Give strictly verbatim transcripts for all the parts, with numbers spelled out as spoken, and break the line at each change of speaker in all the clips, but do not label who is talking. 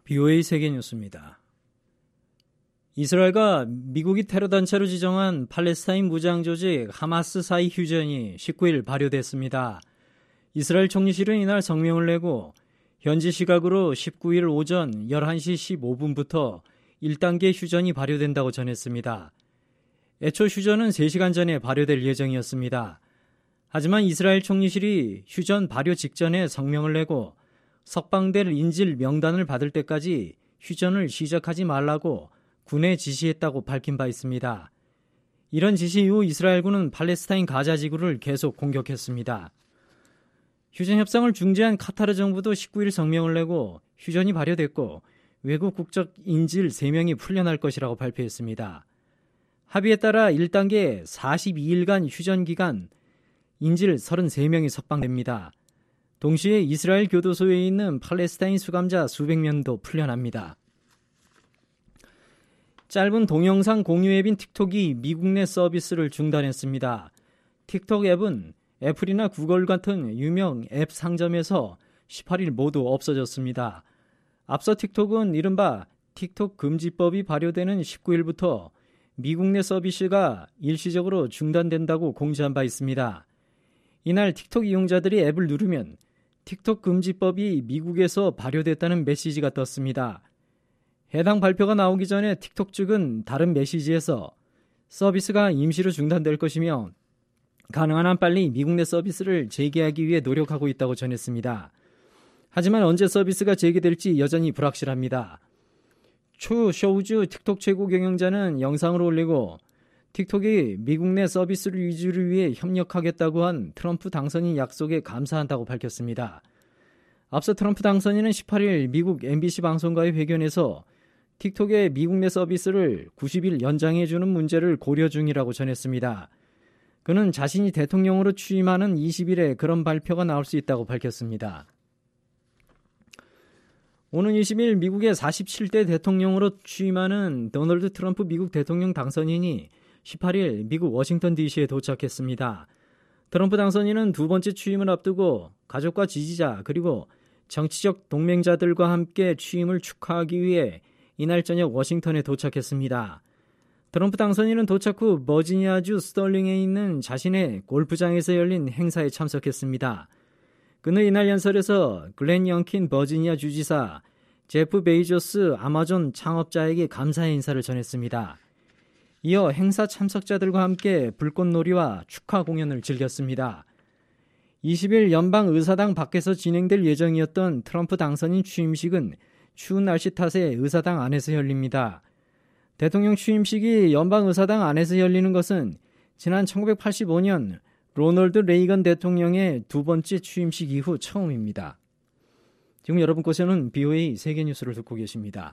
비오에이 세계뉴스입니다. 이스라엘과 미국이 테러 단체로 지정한 팔레스타인 무장 조직 하마스 사이 휴전이 십구 일 발효됐습니다. 이스라엘 총리실은 이날 성명을 내고 현지 시각으로 십구 일 오전 열한 시 십오 분부터 일 단계 휴전이 발효된다고 전했습니다. 애초 휴전은 세 시간 전에 발효될 예정이었습니다. 하지만 이스라엘 총리실이 휴전 발효 직전에 성명을 내고 석방될 인질 명단을 받을 때까지 휴전을 시작하지 말라고 군에 지시했다고 밝힌 바 있습니다. 이런 지시 이후 이스라엘군은 팔레스타인 가자 지구를 계속 공격했습니다. 휴전 협상을 중재한 카타르 정부도 십구 일 성명을 내고 휴전이 발효됐고 외국 국적 인질 세 명이 풀려날 것이라고 발표했습니다. 합의에 따라 일 단계 사십이 일간 휴전 기간 인질 서른세 명이 석방됩니다. 동시에 이스라엘 교도소에 있는 팔레스타인 수감자 수백 명도 풀려납니다. 짧은 동영상 공유 앱인 틱톡이 미국 내 서비스를 중단했습니다. 틱톡 앱은 애플이나 구글 같은 유명 앱 상점에서 십팔 일 모두 없어졌습니다. 앞서 틱톡은 이른바 틱톡 금지법이 발효되는 십구 일부터 미국 내 서비스가 일시적으로 중단된다고 공지한 바 있습니다. 이날 틱톡 이용자들이 앱을 누르면 틱톡 금지법이 미국에서 발효됐다는 메시지가 떴습니다. 해당 발표가 나오기 전에 틱톡 측은 다른 메시지에서 서비스가 임시로 중단될 것이며 가능한 한 빨리 미국 내 서비스를 재개하기 위해 노력하고 있다고 전했습니다. 하지만 언제 서비스가 재개될지 여전히 불확실합니다. 추 쇼우즈 틱톡 최고 경영자는 영상을 올리고 틱톡이 미국 내 서비스를 유지를 위해 협력하겠다고 한 트럼프 당선인 약속에 감사한다고 밝혔습니다. 앞서 트럼프 당선인은 십팔 일 미국 엠비씨 방송과의 회견에서 틱톡의 미국 내 서비스를 구십 일 연장해주는 문제를 고려 중이라고 전했습니다. 그는 자신이 대통령으로 취임하는 이십 일에 그런 발표가 나올 수 있다고 밝혔습니다. 오는 이십 일 미국의 사십칠 대 대통령으로 취임하는 도널드 트럼프 미국 대통령 당선인이 십팔 일 미국 워싱턴 디씨에 도착했습니다. 트럼프 당선인은 두 번째 취임을 앞두고 가족과 지지자 그리고 정치적 동맹자들과 함께 취임을 축하하기 위해 이날 저녁 워싱턴에 도착했습니다. 트럼프 당선인은 도착 후 버지니아주 스털링에 있는 자신의 골프장에서 열린 행사에 참석했습니다. 그는 이날 연설에서 글렌 영킨 버지니아 주지사, 제프 베이조스 아마존 창업자에게 감사의 인사를 전했습니다. 이어 행사 참석자들과 함께 불꽃놀이와 축하 공연을 즐겼습니다. 이십 일 연방의사당 밖에서 진행될 예정이었던 트럼프 당선인 취임식은 추운 날씨 탓에 의사당 안에서 열립니다. 대통령 취임식이 연방의사당 안에서 열리는 것은 지난 천구백팔십오 년 로널드 레이건 대통령의 두 번째 취임식 이후 처음입니다. 지금 여러분께서는 비오에이 세계뉴스를 듣고 계십니다.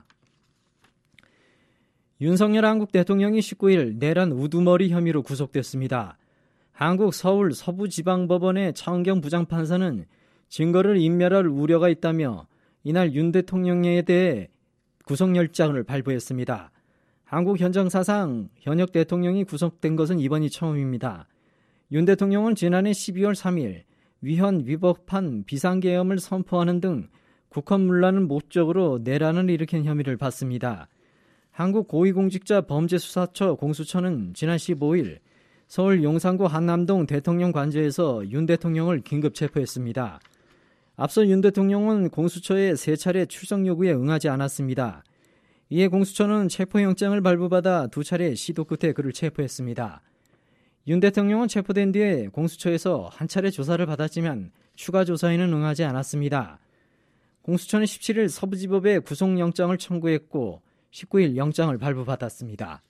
윤석열 한국 대통령이 십구 일 내란 우두머리 혐의로 구속됐습니다. 한국 서울 서부지방법원의 차은경 부장판사는 증거를 인멸할 우려가 있다며 이날 윤 대통령에 대해 구속영장을 발부했습니다. 한국 현정 사상 현역 대통령이 구속된 것은 이번이 처음입니다. 윤 대통령은 지난해 십이월 삼일 위헌 위법한 비상계엄을 선포하는 등 국헌문란을 목적으로 내란을 일으킨 혐의를 받습니다. 한국고위공직자범죄수사처 공수처는 지난 십오 일 서울 용산구 한남동 대통령 관저에서 윤 대통령을 긴급 체포했습니다. 앞서 윤 대통령은 공수처의 세 차례 출석 요구에 응하지 않았습니다. 이에 공수처는 체포영장을 발부받아 두 차례 시도 끝에 그를 체포했습니다. 윤 대통령은 체포된 뒤에 공수처에서 한 차례 조사를 받았지만 추가 조사에는 응하지 않았습니다. 공수처는 십칠 일 서부지법에 구속영장을 청구했고 십구 일 영장을 발부받았습니다.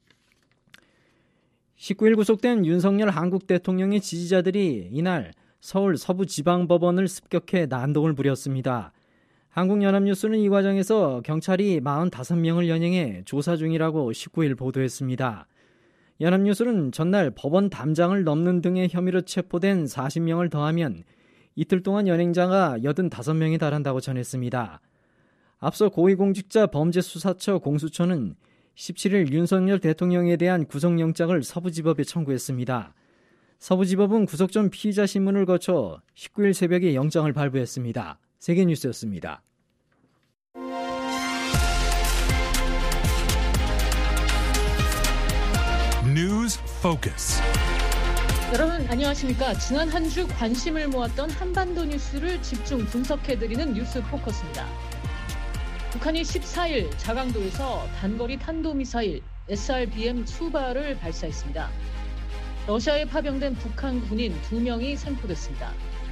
십구 일 구속된 윤석열 한국 대통령의 지지자들이 이날 서울 서부지방법원을 습격해 난동을 부렸습니다. 한국연합뉴스는 이 과정에서 경찰이 사십오 명을 연행해 조사 중이라고 십구 일 보도했습니다. 연합뉴스는 전날 법원 담장을 넘는 등의 혐의로 체포된 사십 명을 더하면 이틀 동안 연행자가 팔십오 명에 달한다고 전했습니다. 앞서 고위공직자 범죄수사처 공수처는 십칠 일 윤석열 대통령에 대한 구속영장을 서부지법에 청구했습니다. 서부지법은 구속 전 피의자 신문을 거쳐 십구 일 새벽에 영장을 발부했습니다. 세계뉴스였습니다.
News Focus.
여러분 안녕하십니까? 지난 한 주 관심을 모았던 한반도 뉴스를 집중 분석해드리는 뉴스 포커스입니다. 북한이 십사 일 자강도에서 단거리 탄도미사일 에스알비엠 두 발을 발사했습니다. 러시아에 파병된 북한 군인 두 명이 생포됐습니다.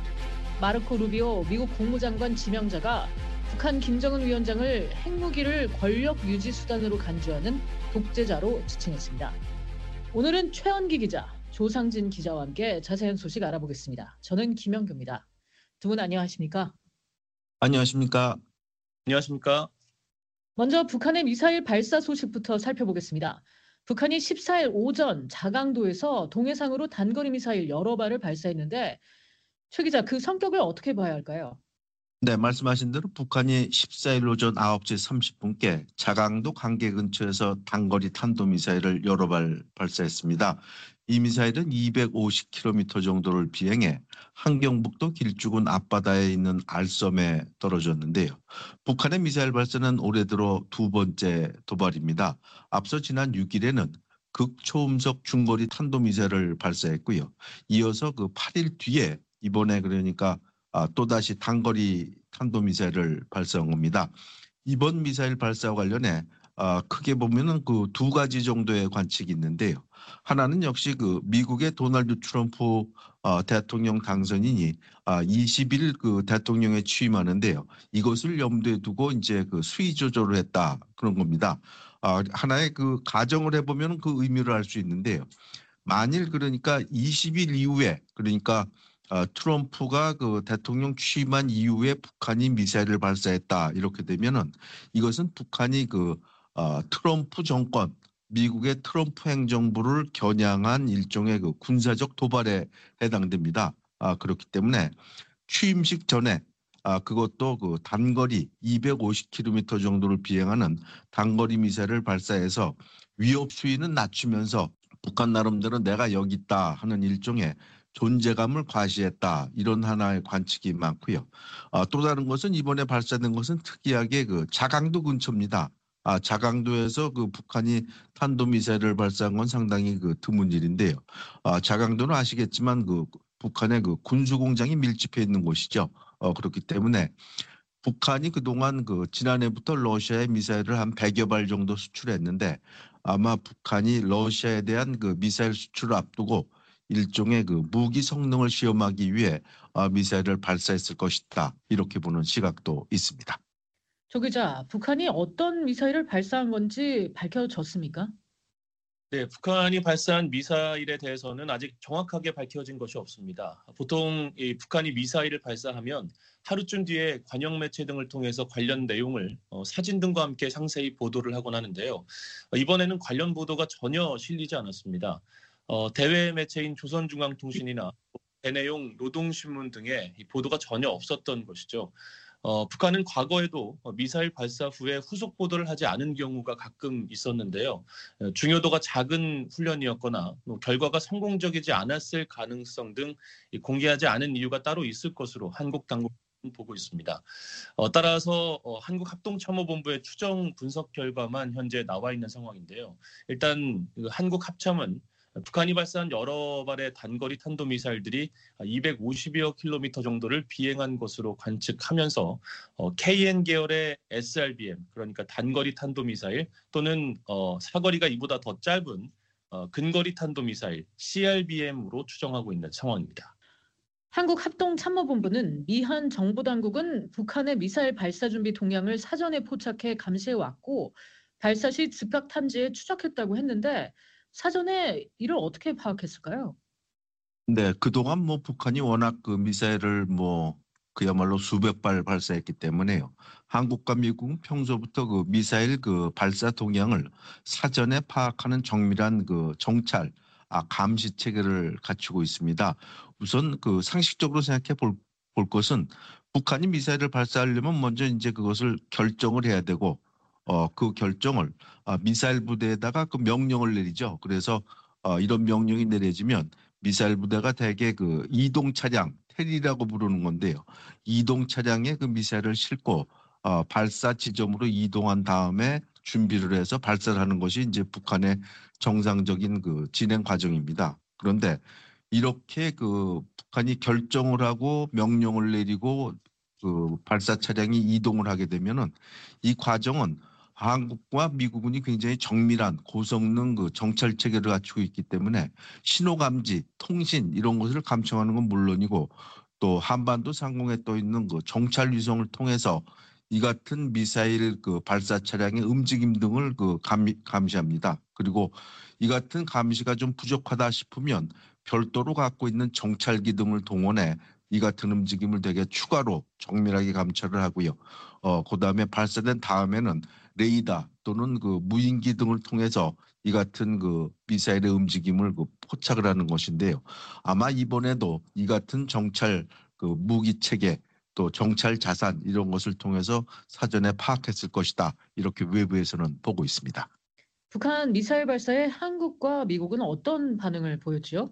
마르코 루비오 미국 국무장관 지명자가 북한 김정은 위원장을 핵무기를 권력 유지 수단으로 간주하는 독재자로 지칭했습니다. 오늘은 최원기 기자, 조상진 기자와 함께 자세한 소식 알아보겠습니다. 저는 김영규입니다. 두 분 안녕하십니까?
안녕하십니까?
안녕하십니까?
먼저 북한의 미사일 발사 소식부터 살펴보겠습니다. 북한이 십사 일 오전 자강도에서 동해상으로 단거리 미사일 여러 발을 발사했는데 최 기자, 그 성격을 어떻게 봐야 할까요?
네, 말씀하신 대로 북한이 십사 일 오전 아홉 시 삼십 분께 자강도 관계 근처에서 단거리 탄도미사일을 여러 발 발사했습니다. 이 미사일은 이백오십 킬로미터 정도를 비행해 함경북도 길쭉은 앞바다에 있는 알섬에 떨어졌는데요. 북한의 미사일 발사는 올해 들어 두 번째 도발입니다. 앞서 지난 육 일에는 극초음속 중거리 탄도미사일을 발사했고요. 이어서 그 팔 일 뒤에 이번에 그러니까 아, 또다시 단거리 탄도미사일을 발사한 겁니다. 이번 미사일 발사와 관련해 아, 크게 보면은 그 두 가지 정도의 관측이 있는데요. 하나는 역시 그 미국의 도널드 트럼프 어, 대통령 당선인이 아, 이십 일 그 대통령에 취임하는데요. 이것을 염두에 두고 이제 그 수위 조절을 했다 그런 겁니다. 아, 하나의 그 가정을 해보면 그 의미를 알 수 있는데요. 만일 그러니까 이십 일 이후에 그러니까 어, 트럼프가 그 대통령 취임한 이후에 북한이 미사일을 발사했다 이렇게 되면은 이것은 북한이 그 어, 트럼프 정권, 미국의 트럼프 행정부를 겨냥한 일종의 그 군사적 도발에 해당됩니다. 아, 그렇기 때문에 취임식 전에 아, 그것도 그 단거리 이백오십 킬로미터 정도를 비행하는 단거리 미사일을 발사해서 위협 수위는 낮추면서 북한 나름대로 내가 여기 있다 하는 일종의 존재감을 과시했다 이런 하나의 관측이 많고요. 아, 또 다른 것은 이번에 발사된 것은 특이하게 그 자강도 근처입니다. 아, 자강도에서 그 북한이 탄도미사일을 발사한 건 상당히 그 드문 일인데요. 아, 자강도는 아시겠지만 그 북한의 그 군수공장이 밀집해 있는 곳이죠. 어, 그렇기 때문에 북한이 그동안 그 지난해부터 러시아에 미사일을 한 백여 발 정도 수출했는데 아마 북한이 러시아에 대한 그 미사일 수출을 앞두고 일종의 그 무기 성능을 시험하기 위해 미사일을 발사했을 것이다. 이렇게 보는 시각도 있습니다.
조 기자, 북한이 어떤 미사일을 발사한 건지 밝혀졌습니까?
네, 북한이 발사한 미사일에 대해서는 아직 정확하게 밝혀진 것이 없습니다. 보통 이 북한이 미사일을 발사하면 하루쯤 뒤에 관영 매체 등을 통해서 관련 내용을 어, 사진 등과 함께 상세히 보도를 하곤 하는데요. 어, 이번에는 관련 보도가 전혀 실리지 않았습니다. 어, 대외 매체인 조선중앙통신이나 대내용 노동신문 등의 이 보도가 전혀 없었던 것이죠. 어, 북한은 과거에도 미사일 발사 후에 후속 보도를 하지 않은 경우가 가끔 있었는데요. 중요도가 작은 훈련이었거나 뭐 결과가 성공적이지 않았을 가능성 등 공개하지 않은 이유가 따로 있을 것으로 한국 당국은 보고 있습니다. 어, 따라서 어, 한국합동참모본부의 추정 분석 결과만 현재 나와 있는 상황인데요. 일단 그 한국합참은 북한이 발사한 여러 발의 단거리 탄도미사일들이 이백오십여 킬로미터 정도를 비행한 것으로 관측하면서 케이엔 계열의 에스알비엠, 그러니까 단거리 탄도미사일 또는 사거리가 이보다 더 짧은 근거리 탄도미사일 씨알비엠으로 추정하고 있는 상황입니다.
한국합동참모본부는 미한 정보당국은 북한의 미사일 발사 준비 동향을 사전에 포착해 감시해왔고 발사 시 즉각 탐지해 추적했다고 했는데 사전에 이를 어떻게 파악했을까요?
네, 그동안 뭐 북한이 워낙 그 미사일을 뭐 그야말로 수백 발 발사했기 때문에요. 한국과 미국은 평소부터 그 미사일 그 발사 동향을 사전에 파악하는 정밀한 그 정찰, 아, 감시 체계를 갖추고 있습니다. 우선 그 상식적으로 생각해 볼, 볼 것은 북한이 미사일을 발사하려면 먼저 이제 그것을 결정을 해야 되고 어, 그 결정을 아, 미사일 부대에다가 그 명령을 내리죠. 그래서 어, 이런 명령이 내려지면 미사일 부대가 대개 그 이동 차량, 텔이라고 부르는 건데요. 이동 차량에 그 미사일을 싣고 어, 발사 지점으로 이동한 다음에 준비를 해서 발사를 하는 것이 이제 북한의 정상적인 그 진행 과정입니다. 그런데 이렇게 그 북한이 결정을 하고 명령을 내리고 그 발사 차량이 이동을 하게 되면은 이 과정은 한국과 미국군이 굉장히 정밀한 고성능 그 정찰 체계를 갖추고 있기 때문에 신호 감지, 통신 이런 것을 감청하는 건 물론이고 또 한반도 상공에 떠 있는 그 정찰 위성을 통해서 이 같은 미사일 그 발사 차량의 움직임 등을 그 감시, 감시합니다. 그리고 이 같은 감시가 좀 부족하다 싶으면 별도로 갖고 있는 정찰기 등을 동원해 이 같은 움직임을 되게 추가로 정밀하게 감찰을 하고요. 어, 그다음에 발사된 다음에는 레이더 또는 그 무인기 등을 통해서 이 같은 그 미사일의 움직임을 그 포착을 하는 것인데요. 아마 이번에도 이 같은 정찰 그 무기 체계 또 정찰 자산 이런 것을 통해서 사전에 파악했을 것이다. 이렇게 외부에서는 보고 있습니다.
북한 미사일 발사에 한국과 미국은 어떤 반응을 보였지요?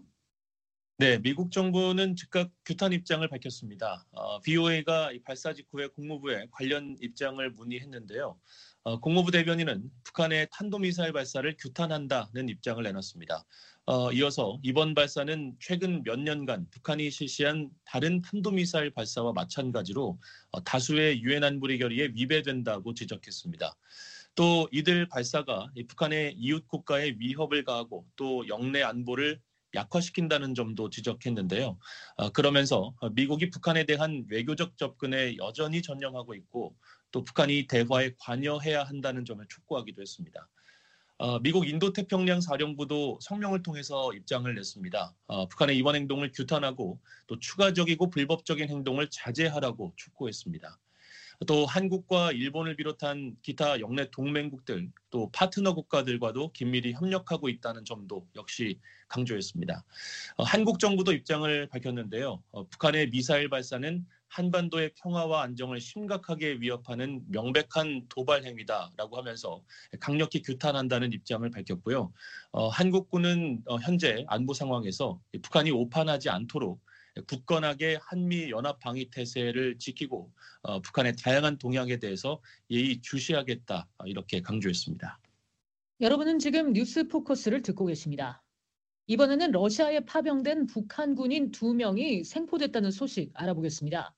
네, 미국 정부는 즉각 규탄 입장을 밝혔습니다. 어, 브이오에이가 발사 직후에 국무부에 관련 입장을 문의했는데요. 어, 국무부 대변인은 북한의 탄도미사일 발사를 규탄한다는 입장을 내놨습니다. 어, 이어서 이번 발사는 최근 몇 년간 북한이 실시한 다른 탄도미사일 발사와 마찬가지로 어, 다수의 유엔 안보리 결의에 위배된다고 지적했습니다. 또 이들 발사가 북한의 이웃 국가에 위협을 가하고 또 영내 안보를 약화시킨다는 점도 지적했는데요. 어, 그러면서 미국이 북한에 대한 외교적 접근에 여전히 전념하고 있고 또 북한이 대화에 관여해야 한다는 점을 촉구하기도 했습니다. 어, 미국 인도태평양 사령부도 성명을 통해서 입장을 냈습니다. 어, 북한의 이번 행동을 규탄하고 또 추가적이고 불법적인 행동을 자제하라고 촉구했습니다. 또 한국과 일본을 비롯한 기타 영내 동맹국들 또 파트너 국가들과도 긴밀히 협력하고 있다는 점도 역시 강조했습니다. 어, 한국 정부도 입장을 밝혔는데요. 어, 북한의 미사일 발사는 한반도의 평화와 안정을 심각하게 위협하는 명백한 도발 행위다라고 하면서 강력히 규탄한다는 입장을 밝혔고요. 어, 한국군은 어, 현재 안보 상황에서 북한이 오판하지 않도록 굳건하게 한미 연합 방위 태세를 지키고 어, 북한의 다양한 동향에 대해서 예의주시하겠다 이렇게 강조했습니다.
여러분은 지금 뉴스 포커스를 듣고 계십니다. 이번에는 러시아에 파병된 북한 군인 두 명이 생포됐다는 소식 알아보겠습니다.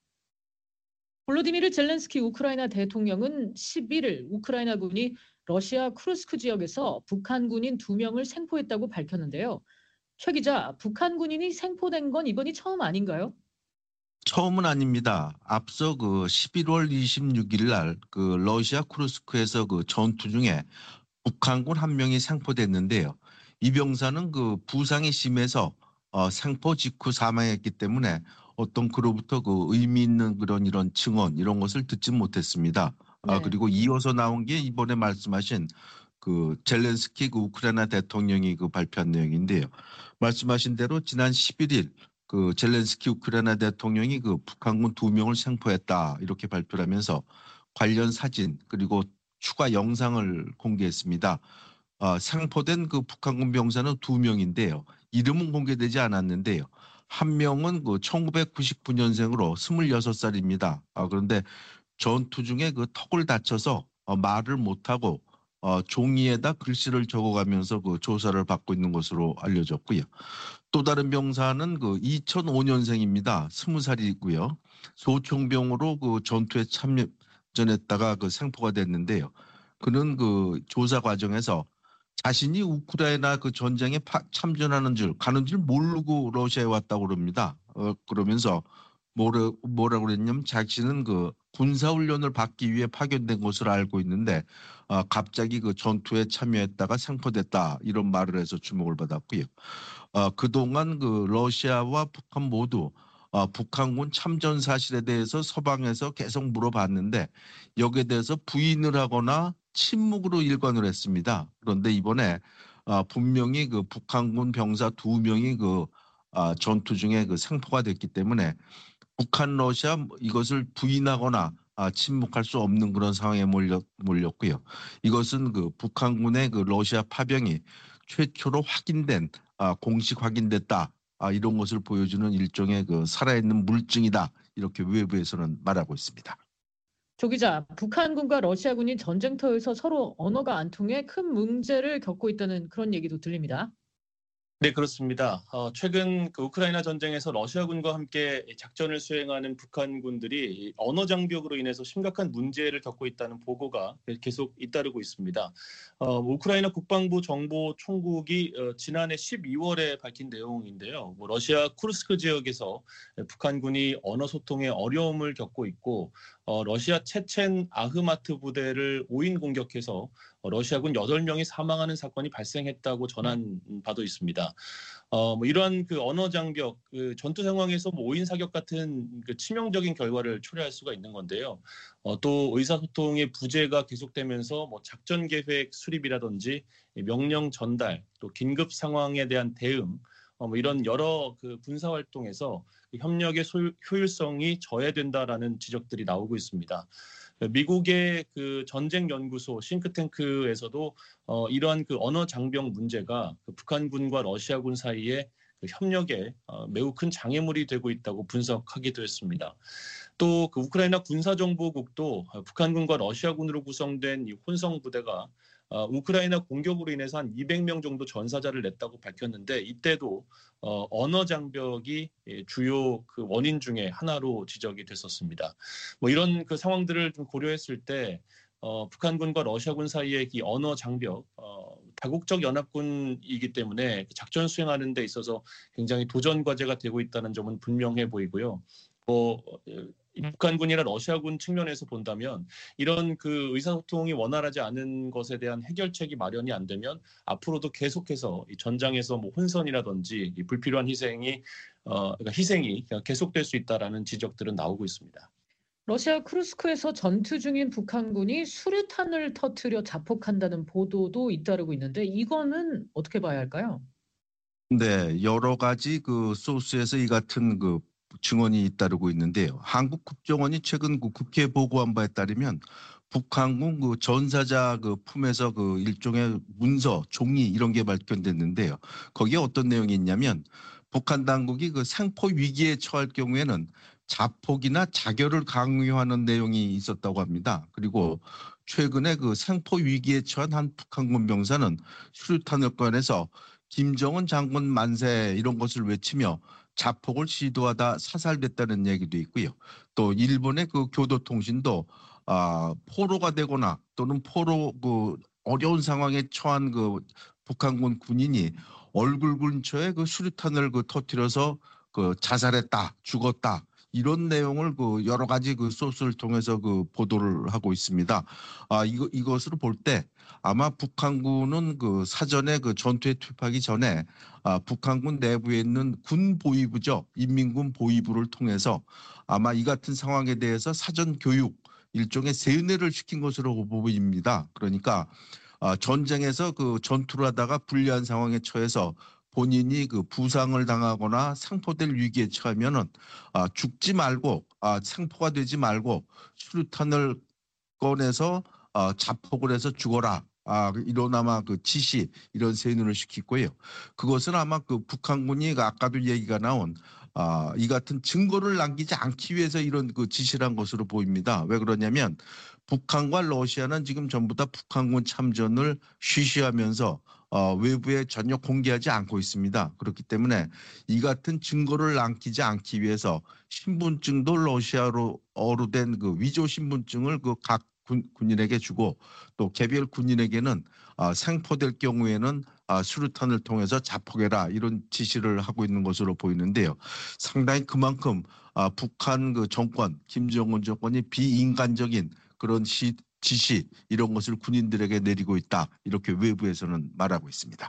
볼로디미르 젤렌스키 우크라이나 대통령은 십일 일 우크라이나군이 러시아 쿠르스크 지역에서 북한 군인 두 명을 생포했다고 밝혔는데요. 최 기자, 북한 군인이 생포된 건 이번이 처음 아닌가요?
처음은 아닙니다. 앞서 그 십일월 이십육일 날 그 러시아 쿠르스크에서 그 전투 중에 북한군 한 명이 생포됐는데요. 이 병사는 그 부상이 심해서 어, 생포 직후 사망했기 때문에 어떤 그로부터 그 의미 있는 그런 이런 증언 이런 것을 듣지 못했습니다. 아,
네.
그리고 이어서 나온 게 이번에 말씀하신 그 젤렌스키 그 우크라이나 대통령이 그 발표한 내용인데요. 말씀하신 대로 지난 십일 일 그 젤렌스키 우크라이나 대통령이 그 북한군 두 명을 생포했다 이렇게 발표를 하면서 관련 사진 그리고 추가 영상을 공개했습니다. 어, 생포된 그 북한군 병사는 두 명인데요. 이름은 공개되지 않았는데요. 한 명은 그 천구백구십구 년생으로 스물여섯 살입니다. 아, 그런데 전투 중에 그 턱을 다쳐서 어, 말을 못하고 어, 종이에다 글씨를 적어가면서 그 조사를 받고 있는 것으로 알려졌고요. 또 다른 병사는 그 이천오 년생입니다. 스무 살이고요. 소총병으로 그 전투에 참전했다가 그 생포가 됐는데요. 그는 그 조사 과정에서 자신이 우크라이나 그 전쟁에 파, 참전하는 줄 가는 줄 모르고 러시아에 왔다고 그럽니다. 어, 그러면서 뭐라, 뭐라고 그랬냐면 자신은 그 군사훈련을 받기 위해 파견된 것으로 알고 있는데 어, 갑자기 그 전투에 참여했다가 생포됐다 이런 말을 해서 주목을 받았고요. 어, 그동안 그 러시아와 북한 모두 어, 북한군 참전 사실에 대해서 서방에서 계속 물어봤는데 여기에 대해서 부인을 하거나 침묵으로 일관을 했습니다. 그런데 이번에 어, 분명히 그 북한군 병사 두 명이 그 어, 전투 중에 그 생포가 됐기 때문에 북한 러시아 이것을 부인하거나 아, 침묵할 수 없는 그런 상황에 몰렸, 몰렸고요. 이것은 그 북한군의 그 러시아 파병이 최초로 확인된 아, 공식 확인됐다. 아, 이런 것을 보여주는 일종의 그 살아있는 물증이다. 이렇게 외부에서는 말하고 있습니다.
조 기자, 북한군과 러시아군이 전쟁터에서 서로 언어가 안 통해 큰 문제를 겪고 있다는 그런 얘기도 들립니다.
네, 그렇습니다. 어, 최근 그 우크라이나 전쟁에서 러시아군과 함께 작전을 수행하는 북한군들이 언어 장벽으로 인해서 심각한 문제를 겪고 있다는 보고가 계속 잇따르고 있습니다. 어, 우크라이나 국방부 정보총국이 어, 지난해 십이월에 밝힌 내용인데요. 뭐 러시아 쿠르스크 지역에서 북한군이 언어 소통에 어려움을 겪고 있고 어, 러시아 체첸 아흐마트 부대를 오인 공격해서 러시아군 여덟 명이 사망하는 사건이 발생했다고 전한 바도 있습니다. 어, 뭐 이러한 그 언어 장벽, 그 전투 상황에서 뭐 오인 사격 같은 그 치명적인 결과를 초래할 수가 있는 건데요. 어, 또 의사소통의 부재가 계속되면서 뭐 작전 계획 수립이라든지 명령 전달, 또 긴급 상황에 대한 대응, 어, 뭐 이런 여러 그 군사 활동에서 협력의 소유, 효율성이 저해된다라는 지적들이 나오고 있습니다. 미국의 그 전쟁 연구소 싱크탱크에서도 어, 이러한 그 언어 장벽 문제가 그 북한군과 러시아군 사이에 그 협력에 어, 매우 큰 장애물이 되고 있다고 분석하기도 했습니다. 또 그 우크라이나 군사정보국도 북한군과 러시아군으로 구성된 이 혼성 부대가 어, 우크라이나 공격으로 인해서 한 이백 명 정도 전사자를 냈다고 밝혔는데 이때도 어, 언어 장벽이 주요 그 원인 중에 하나로 지적이 됐었습니다. 뭐 이런 그 상황들을 좀 고려했을 때 어, 북한군과 러시아군 사이의 이 언어 장벽, 어, 다국적 연합군이기 때문에 작전 수행하는 데 있어서 굉장히 도전 과제가 되고 있다는 점은 분명해 보이고요. 뭐 북한군이나 러시아군 측면에서 본다면 이런 그 의사소통이 원활하지 않은 것에 대한 해결책이 마련이 안 되면 앞으로도 계속해서 이 전장에서 뭐 혼선이라든지 이 불필요한 희생이 어, 그러니까 희생이 계속될 수 있다라는 지적들은 나오고 있습니다.
러시아 쿠르스크에서 전투 중인 북한군이 수류탄을 터뜨려 자폭한다는 보도도 잇따르고 있는데 이거는 어떻게 봐야 할까요?
네, 여러 가지 그 소스에서 이 같은 그 증언이 잇따르고 있는데요. 한국 국정원이 최근 그 국회에 보고한 바에 따르면 북한군 그 전사자 그 품에서 그 일종의 문서, 종이 이런 게 발견됐는데요. 거기에 어떤 내용이 있냐면 북한 당국이 그 생포 위기에 처할 경우에는 자폭이나 자결을 강요하는 내용이 있었다고 합니다. 그리고 최근에 그 생포 위기에 처한 한 북한군 병사는 수류탄을 꺼내서 김정은 장군 만세 이런 것을 외치며 자폭을 시도하다 사살됐다는 얘기도 있고요. 또 일본의 그 교도통신도 아, 포로가 되거나 또는 포로 그 어려운 상황에 처한 그 북한군 군인이 얼굴 근처에 그 수류탄을 그 터뜨려서 그 자살했다, 죽었다. 이런 내용을 그 여러 가지 그 소스를 통해서 그 보도를 하고 있습니다. 아, 이거 이것으로 볼 때 아마 북한군은 그 사전에 그 전투에 투입하기 전에 아, 북한군 내부에 있는 군 보위부죠. 인민군 보위부를 통해서 아마 이 같은 상황에 대해서 사전 교육 일종의 세뇌를 시킨 것으로 보입니다. 그러니까 아, 전쟁에서 그 전투를 하다가 불리한 상황에 처해서 본인이 그 부상을 당하거나 상포될 위기에 처하면은 아, 죽지 말고 아, 상포가 되지 말고 수류탄을 꺼내서 어, 자폭을 해서 죽어라. 아, 이런 아마 그 지시 이런 세뇌를 시키고요. 그것은 아마 그 북한군이 아까도 얘기가 나온 아, 이 같은 증거를 남기지 않기 위해서 이런 그 지시를 한 것으로 보입니다. 왜 그러냐면 북한과 러시아는 지금 전부 다 북한군 참전을 쉬쉬하면서 어, 외부에 전혀 공개하지 않고 있습니다. 그렇기 때문에 이 같은 증거를 남기지 않기 위해서 신분증도 러시아로 어로 된 그 위조 신분증을 그 각 군인에게 주고 또 개별 군인에게는 아, 생포될 경우에는 아, 수류탄을 통해서 자폭해라 이런 지시를 하고 있는 것으로 보이는데요. 상당히 그만큼 아, 북한 그 정권 김정은 정권이 비인간적인 그런 시, 지시 이런 것을 군인들에게 내리고 있다 이렇게 외부에서는 말하고 있습니다.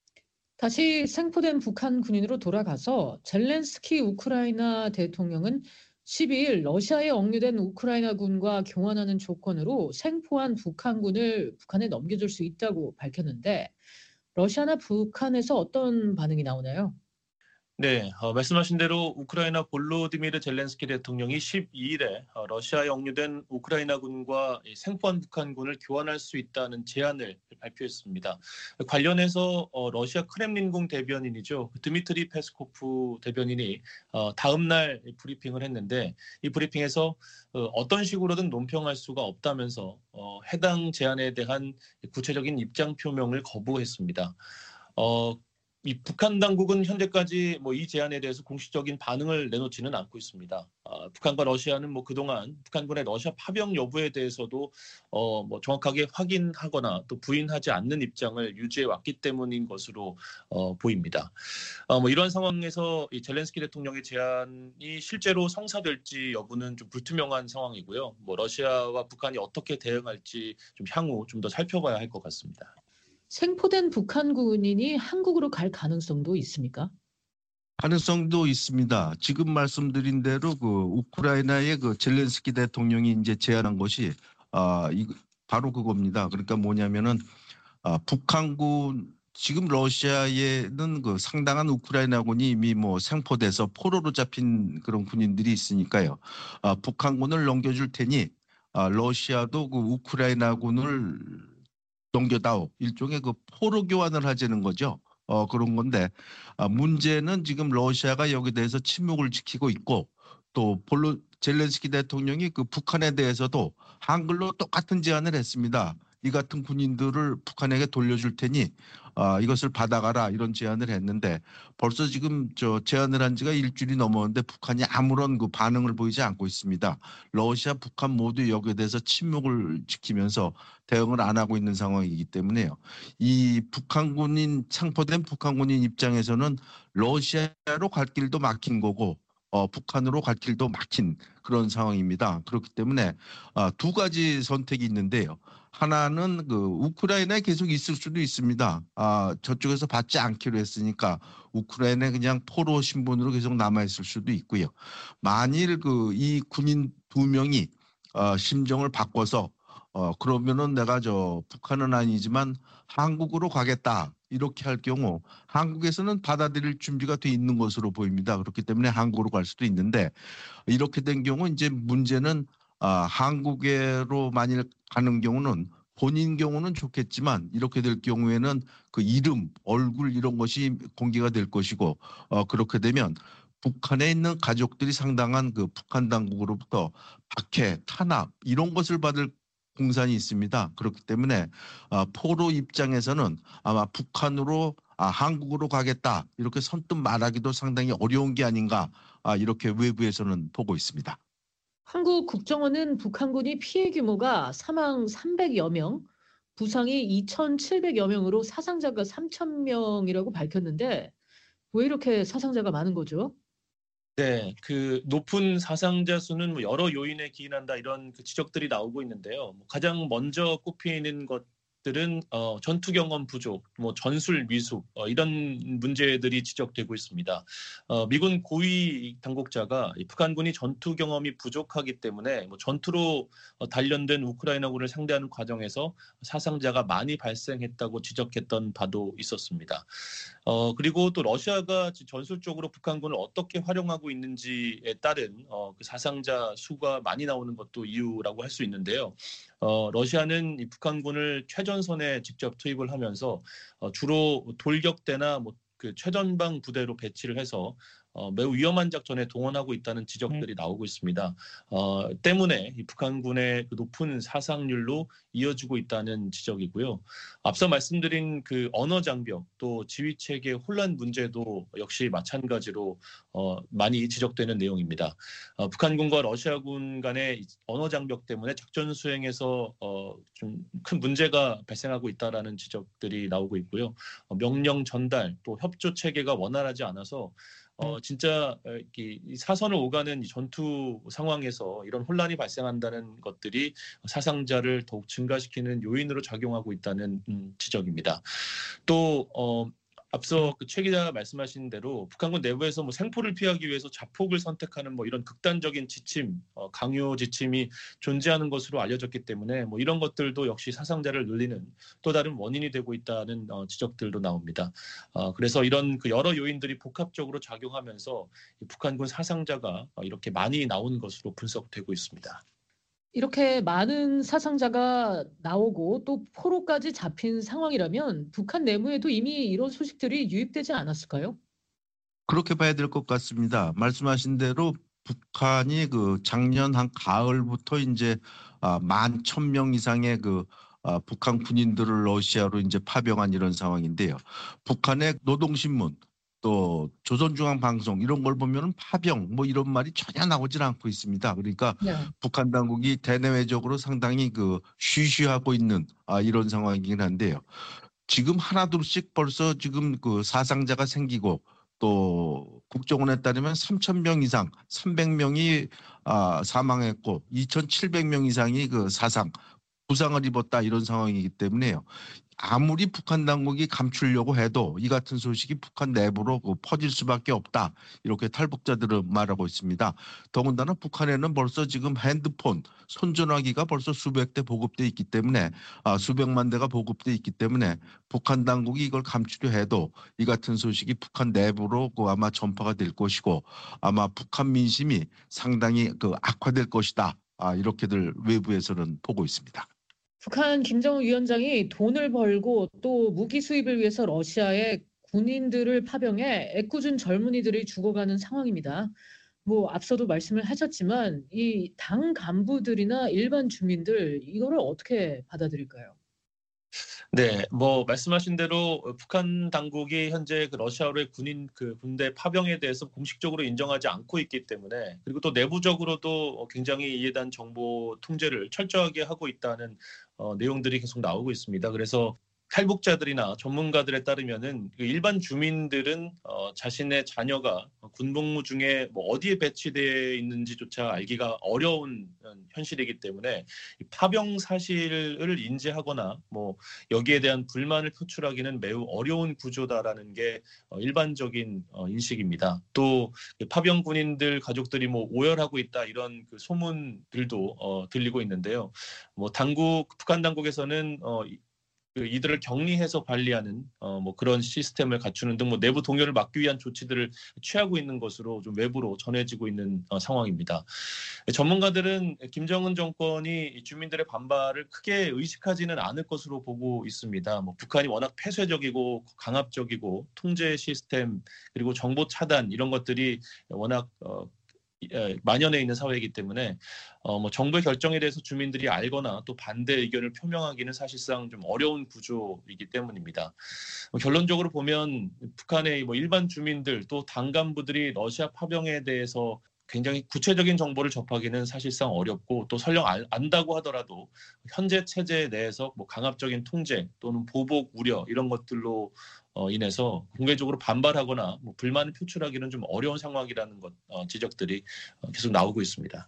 다시 생포된 북한 군인으로 돌아가서 젤렌스키 우크라이나 대통령은 십이일 러시아에 억류된 우크라이나군과 교환하는 조건으로 생포한 북한군을 북한에 넘겨줄 수 있다고 밝혔는데 러시아나 북한에서 어떤 반응이 나오나요?
네, 어, 말씀하신 대로 우크라이나 볼로디미르 젤렌스키 대통령이 십이일에 어, 러시아에 억류된 우크라이나군과 이 생포한 북한군을 교환할 수 있다는 제안을 발표했습니다. 관련해서 어, 러시아 크렘린궁 대변인이죠. 드미트리 페스코프 대변인이 어, 다음 날 브리핑을 했는데 이 브리핑에서 어, 어떤 식으로든 논평할 수가 없다면서 어, 해당 제안에 대한 구체적인 입장 표명을 거부했습니다. 어, 이 북한 당국은 현재까지 뭐 이 제안에 대해서 공식적인 반응을 내놓지는 않고 있습니다. 어, 북한과 러시아는 뭐 그동안 북한군의 러시아 파병 여부에 대해서도 어, 뭐 정확하게 확인하거나 또 부인하지 않는 입장을 유지해 왔기 때문인 것으로 어, 보입니다. 어, 뭐 이런 상황에서 이 젤렌스키 대통령의 제안이 실제로 성사될지 여부는 좀 불투명한 상황이고요. 뭐 러시아와 북한이 어떻게 대응할지 좀 향후 좀 더 살펴봐야 할 것 같습니다.
생포된 북한 군인이 한국으로 갈 가능성도 있습니까?
가능성도 있습니다. 지금 말씀드린 대로 그 우크라이나의 그 젤렌스키 대통령이 이제 제안한 것이 아, 이 바로 그겁니다. 그러니까 뭐냐면은 아, 북한군 지금 러시아에는 그 상당한 우크라이나군이 이미 뭐 생포돼서 포로로 잡힌 그런 군인들이 있으니까요. 아, 북한군을 넘겨줄 테니 아, 러시아도 그 우크라이나군을 넘겨다오. 일종의 그 포로 교환을 하자는 거죠. 어, 그런 건데 아, 문제는 지금 러시아가 여기에 대해서 침묵을 지키고 있고 또 볼로 젤렌스키 대통령이 그 북한에 대해서도 한글로 똑같은 제안을 했습니다. 이 같은 군인들을 북한에게 돌려줄 테니 아, 이것을 받아가라 이런 제안을 했는데 벌써 지금 저 제안을 한 지가 일주일이 넘었는데 북한이 아무런 그 반응을 보이지 않고 있습니다. 러시아, 북한 모두 여기에 대해서 침묵을 지키면서 대응을 안 하고 있는 상황이기 때문에요. 이 북한군인 창포된 북한군인 입장에서는 러시아로 갈 길도 막힌 거고 어, 북한으로 갈 길도 막힌 그런 상황입니다. 그렇기 때문에 아, 두 가지 선택이 있는데요. 하나는 그 우크라이나에 계속 있을 수도 있습니다. 아, 저쪽에서 받지 않기로 했으니까 우크라이나에 그냥 포로 신분으로 계속 남아 있을 수도 있고요. 만일 그 이 군인 두 명이 어, 심정을 바꿔서 어, 그러면은 내가 저 북한은 아니지만 한국으로 가겠다. 이렇게 할 경우 한국에서는 받아들일 준비가 돼 있는 것으로 보입니다. 그렇기 때문에 한국으로 갈 수도 있는데 이렇게 된 경우 이제 문제는 아, 한국으로 만일 가는 경우는 본인 경우는 좋겠지만 이렇게 될 경우에는 그 이름, 얼굴 이런 것이 공개가 될 것이고 어, 그렇게 되면 북한에 있는 가족들이 상당한 그 북한 당국으로부터 박해, 탄압 이런 것을 받을 공산이 있습니다. 그렇기 때문에 어, 포로 입장에서는 아마 북한으로 아, 한국으로 가겠다 이렇게 선뜻 말하기도 상당히 어려운 게 아닌가 아, 이렇게 외부에서는 보고 있습니다.
한국 국정원은 북한군이 피해 규모가 사망 삼백여 명, 부상이 이천칠백여 명으로 사상자가 삼천 명이라고 밝혔는데 왜 이렇게 사상자가 많은 거죠?
네, 그 높은 사상자 수는 뭐 여러 요인에 기인한다 이런 그 지적들이 나오고 있는데요. 뭐 가장 먼저 꼽히는 것들은 어, 전투 경험 부족, 뭐 전술 미숙 어, 이런 문제들이 지적되고 있습니다. 어, 미군 고위 당국자가 이 북한군이 전투 경험이 부족하기 때문에 뭐 전투로 어, 단련된 우크라이나군을 상대하는 과정에서 사상자가 많이 발생했다고 지적했던 바도 있었습니다. 어, 그리고 또 러시아가 전술적으로 북한군을 어떻게 활용하고 있는지에 따른 어, 그 사상자 수가 많이 나오는 것도 이유라고 할 수 있는데요. 어, 러시아는 이 북한군을 최전선에 직접 투입을 하면서 어, 주로 돌격대나 뭐 그 최전방 부대로 배치를 해서 어, 매우 위험한 작전에 동원하고 있다는 지적들이 나오고 있습니다. 어, 때문에 이 북한군의 그 높은 사상률로 이어지고 있다는 지적이고요. 앞서 말씀드린 그 언어 장벽 또 지휘 체계 혼란 문제도 역시 마찬가지로 어, 많이 지적되는 내용입니다. 어, 북한군과 러시아군 간의 언어 장벽 때문에 작전 수행에서 어, 좀 큰 문제가 발생하고 있다라는 지적들이 나오고 있고요. 어, 명령 전달 또 협조 체계가 원활하지 않아서 어, 진짜 이 사선을 오가는 이 전투 상황에서 이런 혼란이 발생한다는 것들이 사상자를 더욱 증가시키는 요인으로 작용하고 있다는 음, 지적입니다. 또 어, 앞서 그 최 기자가 말씀하신 대로 북한군 내부에서 뭐 생포를 피하기 위해서 자폭을 선택하는 뭐 이런 극단적인 지침, 어, 강요 지침이 존재하는 것으로 알려졌기 때문에 뭐 이런 것들도 역시 사상자를 늘리는 또 다른 원인이 되고 있다는 어, 지적들도 나옵니다. 어, 그래서 이런 그 여러 요인들이 복합적으로 작용하면서 이 북한군 사상자가 어, 이렇게 많이 나온 것으로 분석되고 있습니다.
이렇게 많은 사상자가 나오고 또 포로까지 잡힌 상황이라면 북한 내부에도 이미 이런 소식들이 유입되지 않았을까요?
그렇게 봐야 될 것 같습니다. 말씀하신 대로 북한이 그 작년 한 가을부터 이제 아, 만 천 명 이상의 그 아, 북한 군인들을 러시아로 이제 파병한 이런 상황인데요. 북한의 노동신문 또 조선중앙방송 이런 걸 보면은 파병 뭐 이런 말이 전혀 나오질 않고 있습니다. 그러니까
네.
북한 당국이 대내외적으로 상당히 그 쉬쉬하고 있는 아, 이런 상황이긴 한데요. 지금 하나둘씩 벌써 지금 그 사상자가 생기고 또 국정원에 따르면 삼천 명 이상, 삼백 명이 아, 사망했고 이천칠백 명 이상이 그 사상, 부상을 입었다 이런 상황이기 때문에요. 아무리 북한 당국이 감추려고 해도 이 같은 소식이 북한 내부로 그 퍼질 수밖에 없다. 이렇게 탈북자들은 말하고 있습니다. 더군다나 북한에는 벌써 지금 핸드폰, 손전화기가 벌써 수백 대 보급돼 있기 때문에 아, 수백만 대가 보급돼 있기 때문에 북한 당국이 이걸 감추려 해도 이 같은 소식이 북한 내부로 그 아마 전파가 될 것이고 아마 북한 민심이 상당히 그 악화될 것이다. 아, 이렇게들 외부에서는 보고 있습니다.
북한 김정은 위원장이 돈을 벌고 또 무기 수입을 위해서 러시아에 군인들을 파병해 애꿎은 젊은이들이 죽어가는 상황입니다. 뭐 앞서도 말씀을 하셨지만 이 당 간부들이나 일반 주민들 이거를 어떻게 받아들일까요?
네, 뭐 말씀하신 대로 북한 당국이 현재 그 러시아로의 군인 그 군대 파병에 대해서 공식적으로 인정하지 않고 있기 때문에 그리고 또 내부적으로도 굉장히 이에 대한 정보 통제를 철저하게 하고 있다는 어, 내용들이 계속 나오고 있습니다. 그래서 탈북자들이나 전문가들에 따르면은 그 일반 주민들은 어, 자신의 자녀가 군복무 중에 뭐 어디에 배치되어 있는지조차 알기가 어려운 현실이기 때문에 이 파병 사실을 인지하거나 뭐 여기에 대한 불만을 표출하기는 매우 어려운 구조다라는 게 어, 일반적인 어, 인식입니다. 또 파병 군인들 가족들이 뭐 오열하고 있다 이런 그 소문들도 어, 들리고 있는데요. 뭐 당국 북한 당국에서는 어, 그 이들을 격리해서 관리하는 어, 뭐 그런 시스템을 갖추는 등 뭐 내부 동요를 막기 위한 조치들을 취하고 있는 것으로 좀 외부로 전해지고 있는 어, 상황입니다. 전문가들은 김정은 정권이 주민들의 반발을 크게 의식하지는 않을 것으로 보고 있습니다. 뭐 북한이 워낙 폐쇄적이고 강압적이고 통제 시스템 그리고 정보 차단 이런 것들이 워낙 어, 만연해 있는 사회이기 때문에 어, 뭐 정부의 결정에 대해서 주민들이 알거나 또 반대 의견을 표명하기는 사실상 좀 어려운 구조이기 때문입니다. 뭐 결론적으로 보면 북한의 뭐 일반 주민들 또 당 간부들이 러시아 파병에 대해서 굉장히 구체적인 정보를 접하기는 사실상 어렵고 또 설령 안, 안다고 하더라도 현재 체제 내에서 뭐 강압적인 통제 또는 보복 우려 이런 것들로 어, 인해서 공개적으로 반발하거나 뭐 불만을 표출하기는 좀 어려운 상황이라는 것 어, 지적들이 어, 계속 나오고 있습니다.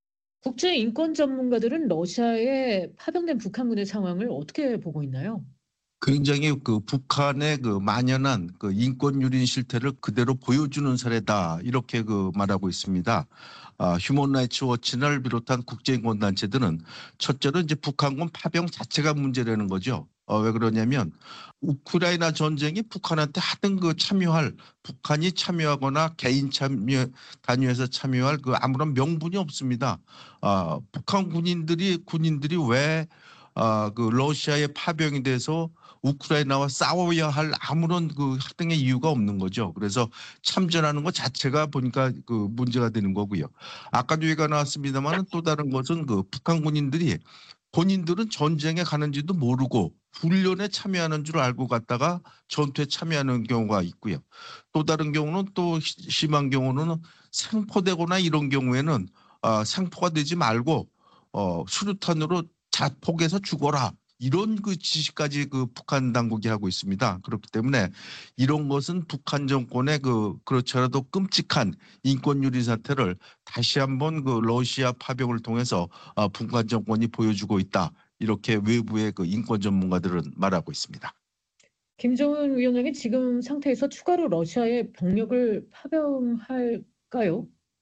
국제 인권 전문가들은 러시아에 파병된 북한군의 상황을 어떻게 보고 있나요?
굉장히 그 북한의 그 만연한 그 인권 유린 실태를 그대로 보여주는 사례다 이렇게 그 말하고 있습니다. 아, 휴먼 라이츠 워치를 비롯한 국제인권 단체들은 첫째로 이제 북한군 파병 자체가 문제라는 거죠. 어, 왜 그러냐면 우크라이나 전쟁이 북한한테 하등 그 참여할 북한이 참여하거나 개인 참여 단위에서 참여할 그 아무런 명분이 없습니다. 아, 북한 군인들이 군인들이 왜 아, 그 러시아의 파병이 돼서 우크라이나와 싸워야 할 아무런 그 합당의 이유가 없는 거죠. 그래서 참전하는 것 자체가 보니까 그 문제가 되는 거고요. 아까도 얘기가 나왔습니다만 또 다른 것은 그 북한 군인들이 본인들은 전쟁에 가는지도 모르고 훈련에 참여하는 줄 알고 갔다가 전투에 참여하는 경우가 있고요. 또 다른 경우는 또 심한 경우는 생포되거나 이런 경우에는 어, 생포가 되지 말고 어, 수류탄으로 자폭해서 죽어라. 이런 그 지시까지 그 북한 당국이 하고 있습니다. 그렇기 때문에 이런 것은 북한 정권의 그 그렇더라도 끔찍한 인권 유린 사태를 다시 한번 그 러시아 파병을 통해서 어, 북한 정권이 보여주고 있다. 이렇게 외부의 그 인권 전문가들은 말하고 있습니다.
김정은 위원장이 지금 상태에서 추가로 러시아에 병력을 파병할까요?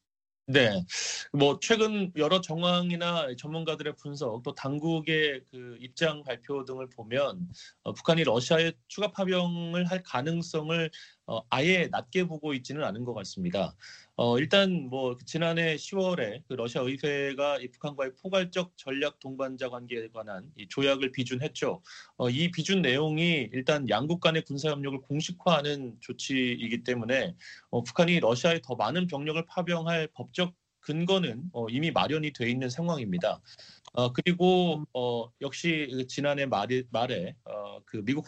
네, 뭐 최근 여러 정황이나 전문가들의 분석, 또 당국의 그 입장 발표 등을 보면 어, 북한이 러시아에 추가 파병을 할 가능성을 어, 아예 낮게 보고 있지는 않은 것 같습니다. 어, 일단 뭐 지난해 시월에 그 러시아 의회가 이 북한과의 포괄적 전략 동반자 관계에 관한 이 조약을 비준했죠. 어, 이 비준 내용이 일단 양국 간의 군사 협력을 공식화하는 조치이기 때문에 어, 북한이 러시아에 더 많은 병력을 파병할 법적 근거는 어, 이미 마련이 돼 있는 상황입니다. 어, 그리고 어, 역시 그 지난해 말에, 말에 어, 그 미국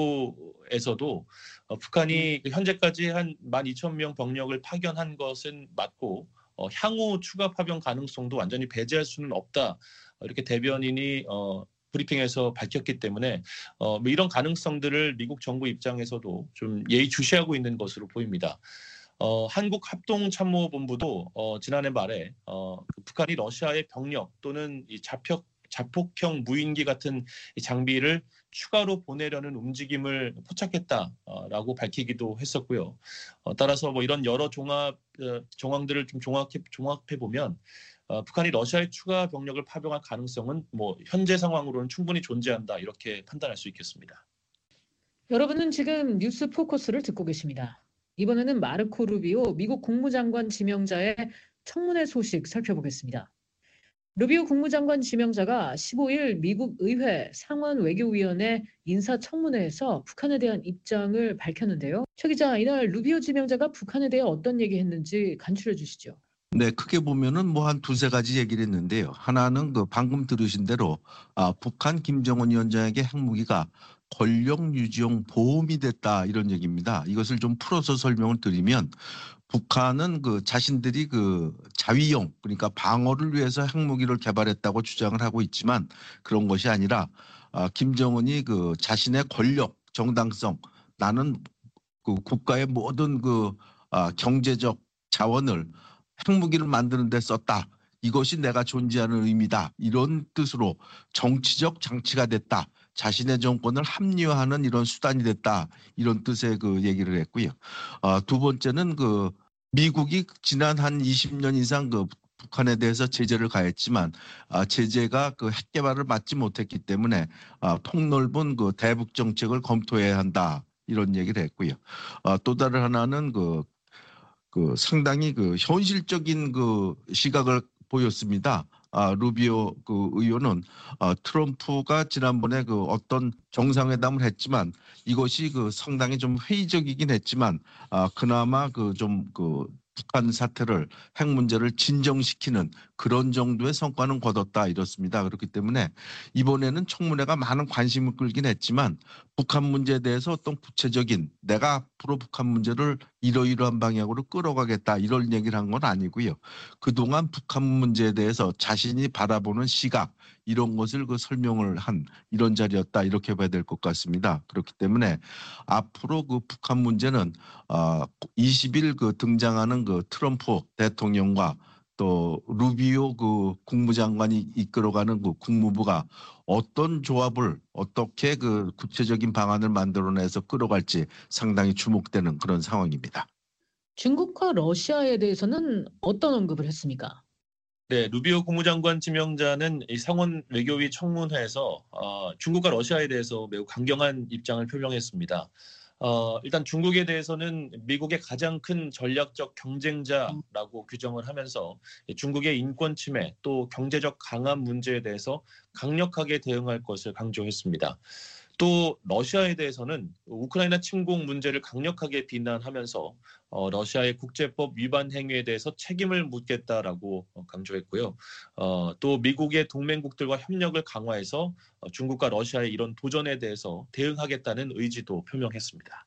국방부에서도 어, 북한이 현재까지 한 만 이천 명 병력을 파견한 것은 맞고 어, 향후 추가 파병 가능성도 완전히 배제할 수는 없다. 어, 이렇게 대변인이 어, 브리핑에서 밝혔기 때문에 어, 뭐 이런 가능성들을 미국 정부 입장에서도 좀 예의주시하고 있는 것으로 보입니다. 어, 한국합동참모본부도 어, 지난해 말에 어, 그 북한이 러시아의 병력 또는 이 자폭, 자폭형 무인기 같은 이 장비를 추가로 보내려는 움직임을 포착했다라고 밝히기도 했었고요. 어, 따라서 뭐 이런 여러 종합 어, 정황들을 좀 종합해 종합해 보면 어, 북한이 러시아의 추가 병력을 파병할 가능성은 뭐 현재 상황으로는 충분히 존재한다 이렇게 판단할 수 있겠습니다.
여러분은 지금 뉴스 포커스를 듣고 계십니다. 이번에는 마르코 루비오 미국 국무장관 지명자의 청문회 소식 살펴보겠습니다. 루비오 국무장관 지명자가 십오 일 미국 의회 상원 외교위원회 인사청문회에서 북한에 대한 입장을 밝혔는데요. 최 기자, 이날 루비오 지명자가 북한에 대해 어떤 얘기했는지 간추려 주시죠.
네, 크게 보면은 뭐 한 두세 가지 얘기를 했는데요. 하나는 그 방금 들으신 대로 아, 북한 김정은 위원장에게 핵무기가 권력 유지용 보험이 됐다 이런 얘기입니다. 이것을 좀 풀어서 설명을 드리면 북한은 그 자신들이 그 자위용 그러니까 방어를 위해서 핵무기를 개발했다고 주장을 하고 있지만 그런 것이 아니라 아, 김정은이 그 자신의 권력, 정당성 나는 그 국가의 모든 그 아, 경제적 자원을 핵무기를 만드는 데 썼다. 이것이 내가 존재하는 의미다. 이런 뜻으로 정치적 장치가 됐다. 자신의 정권을 합리화하는 이런 수단이 됐다. 이런 뜻의 그 얘기를 했고요. 어, 두 번째는 그 미국이 지난 한 이십 년 이상 그 북한에 대해서 제재를 가했지만 아, 제재가 그 핵 개발을 막지 못했기 때문에 아, 폭넓은 그 대북 정책을 검토해야 한다. 이런 얘기를 했고요. 어, 또 다른 하나는 그 그 상당히 그 현실적인 그 시각을 보였습니다. 아, 루비오 그 의원은 아, 트럼프가 지난번에 그 어떤 정상회담을 했지만 이것이 그 상당히 좀 회의적이긴 했지만 아, 그나마 그 좀 그 북한 사태를 핵 문제를 진정시키는 그런 정도의 성과는 거뒀다 이렇습니다. 그렇기 때문에 이번에는 청문회가 많은 관심을 끌긴 했지만 북한 문제에 대해서 어떤 구체적인 내가 앞으로 북한 문제를 이러이러한 방향으로 끌어가겠다 이런 얘기를 한 건 아니고요. 그동안 북한 문제에 대해서 자신이 바라보는 시각 이런 것을 그 설명을 한 이런 자리였다 이렇게 봐야 될 것 같습니다. 그렇기 때문에 앞으로 그 북한 문제는 어, 이십 일 그 등장하는 그 트럼프 대통령과 또 루비오 그 국무장관이 이끌어가는 그 국무부가 어떤 조합을 어떻게 그 구체적인 방안을 만들어내서 끌어갈지 상당히 주목되는 그런 상황입니다.
중국과 러시아에 대해서는 어떤 언급을 했습니까?
네, 루비오 국무장관 지명자는 이 상원 외교위 청문회에서 어, 중국과 러시아에 대해서 매우 강경한 입장을 표명했습니다. 어, 일단 중국에 대해서는 미국의 가장 큰 전략적 경쟁자라고 규정을 하면서 중국의 인권 침해 또 경제적 강압 문제에 대해서 강력하게 대응할 것을 강조했습니다. 또 러시아에 대해서는 우크라이나 침공 문제를 강력하게 비난하면서 어, 러시아의 국제법 위반 행위에 대해서 책임을 묻겠다라고 강조했고요. 어, 또 미국의 동맹국들과 협력을 강화해서 어, 중국과 러시아의 이런 도전에 대해서 대응하겠다는 의지도 표명했습니다.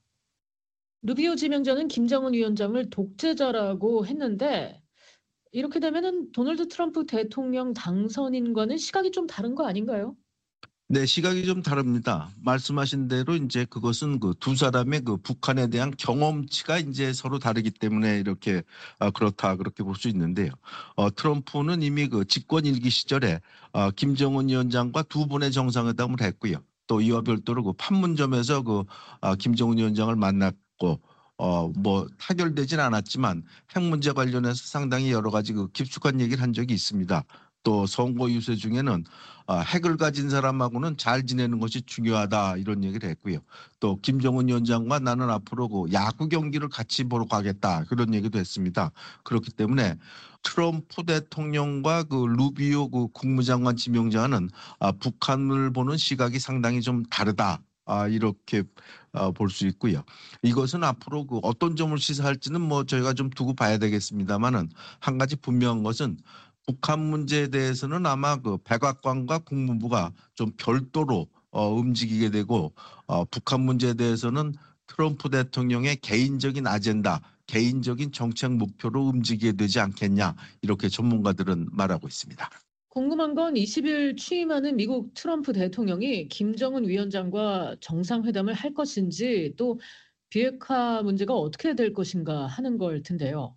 루비오 지명자는 김정은 위원장을 독재자라고 했는데 이렇게 되면은 도널드 트럼프 대통령 당선인과는 시각이 좀 다른 거 아닌가요?
네, 시각이 좀 다릅니다. 말씀하신 대로 이제 그것은 그 두 사람의 그 북한에 대한 경험치가 이제 서로 다르기 때문에 이렇게 아, 그렇다 그렇게 볼 수 있는데요. 어, 트럼프는 이미 그 집권 일기 시절에 어, 김정은 위원장과 두 번의 정상회담을 했고요. 또 이와 별도로 그 판문점에서 그 아, 김정은 위원장을 만났고 어, 뭐 타결되진 않았지만 핵 문제 관련해서 상당히 여러 가지 그 깊숙한 얘기를 한 적이 있습니다. 또 선거 유세 중에는 핵을 가진 사람하고는 잘 지내는 것이 중요하다 이런 얘기를 했고요. 또 김정은 위원장과 나는 앞으로 그 야구 경기를 같이 보러 가겠다 그런 얘기도 했습니다. 그렇기 때문에 트럼프 대통령과 그 루비오 그 국무장관 지명자는 북한을 보는 시각이 상당히 좀 다르다. 아, 이렇게 어, 볼 수 있고요. 이것은 앞으로 그 어떤 점을 시사할지는 뭐 저희가 좀 두고 봐야 되겠습니다만은 한 가지 분명한 것은 북한 문제에 대해서는 아마 그 백악관과 국무부가 좀 별도로 어, 움직이게 되고 어, 북한 문제에 대해서는 트럼프 대통령의 개인적인 아젠다, 개인적인 정책 목표로 움직이게 되지 않겠냐 이렇게 전문가들은 말하고 있습니다.
궁금한 건 이십 일 취임하는 미국 트럼프 대통령이 김정은 위원장과 정상회담을 할 것인지 또 비핵화 문제가 어떻게 될 것인가 하는 걸 텐데요.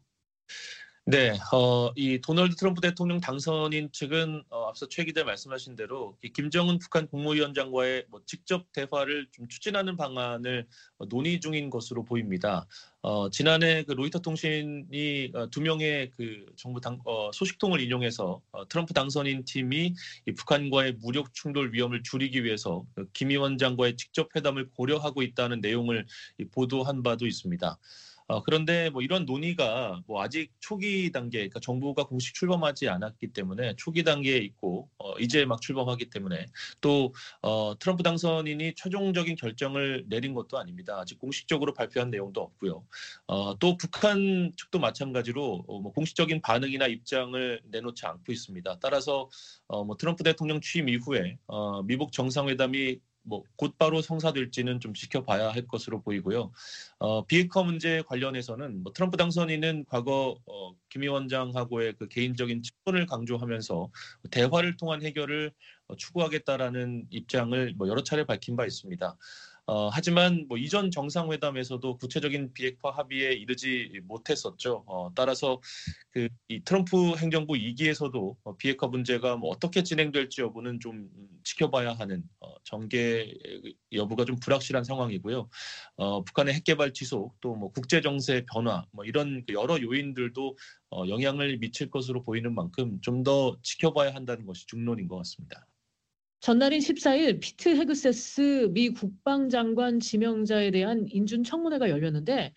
네, 어, 이 도널드 트럼프 대통령 당선인 측은 어, 앞서 최 기자 말씀하신 대로 이 김정은 북한 국무위원장과의 뭐 직접 대화를 좀 추진하는 방안을 어, 논의 중인 것으로 보입니다. 어, 지난해 그 로이터 통신이 어, 두 명의 그 정부 당, 어, 소식통을 인용해서 어, 트럼프 당선인 팀이 이 북한과의 무력 충돌 위험을 줄이기 위해서 그 김 위원장과의 직접 회담을 고려하고 있다는 내용을 이 보도한 바도 있습니다. 어, 그런데 뭐 이런 논의가 뭐 아직 초기 단계, 그러니까 정부가 공식 출범하지 않았기 때문에 초기 단계에 있고 어, 이제 막 출범하기 때문에 또 어, 트럼프 당선인이 최종적인 결정을 내린 것도 아닙니다. 아직 공식적으로 발표한 내용도 없고요. 어, 또 북한 측도 마찬가지로 어, 뭐 공식적인 반응이나 입장을 내놓지 않고 있습니다. 따라서 어, 뭐 트럼프 대통령 취임 이후에 어, 미북 정상회담이 뭐 곧바로 성사될지는 좀 지켜봐야 할 것으로 보이고요. 어, 비핵화 문제 관련해서는 뭐 트럼프 당선인은 과거 어, 김 위원장하고의 그 개인적인 친분을 강조하면서 대화를 통한 해결을 어, 추구하겠다라는 입장을 뭐 여러 차례 밝힌 바 있습니다. 어, 하지만 뭐 이전 정상회담에서도 구체적인 비핵화 합의에 이르지 못했었죠. 어, 따라서 그 이 트럼프 행정부 이 기에서도 어, 비핵화 문제가 뭐 어떻게 진행될지 여부는 좀 지켜봐야 하는 어, 전개 여부가 좀 불확실한 상황이고요. 어, 북한의 핵개발 지속 또 뭐 국제 정세 변화 뭐 이런 여러 요인들도 어, 영향을 미칠 것으로 보이는 만큼 좀 더 지켜봐야 한다는 것이 중론인 것 같습니다.
전날인 십사 일 피트 헤그세스 미 국방장관 지명자에 대한 인준 청문회가 열렸는데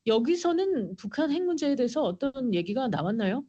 여기서는 북한 핵 문제에 대해서 어떤 얘기가 나왔나요?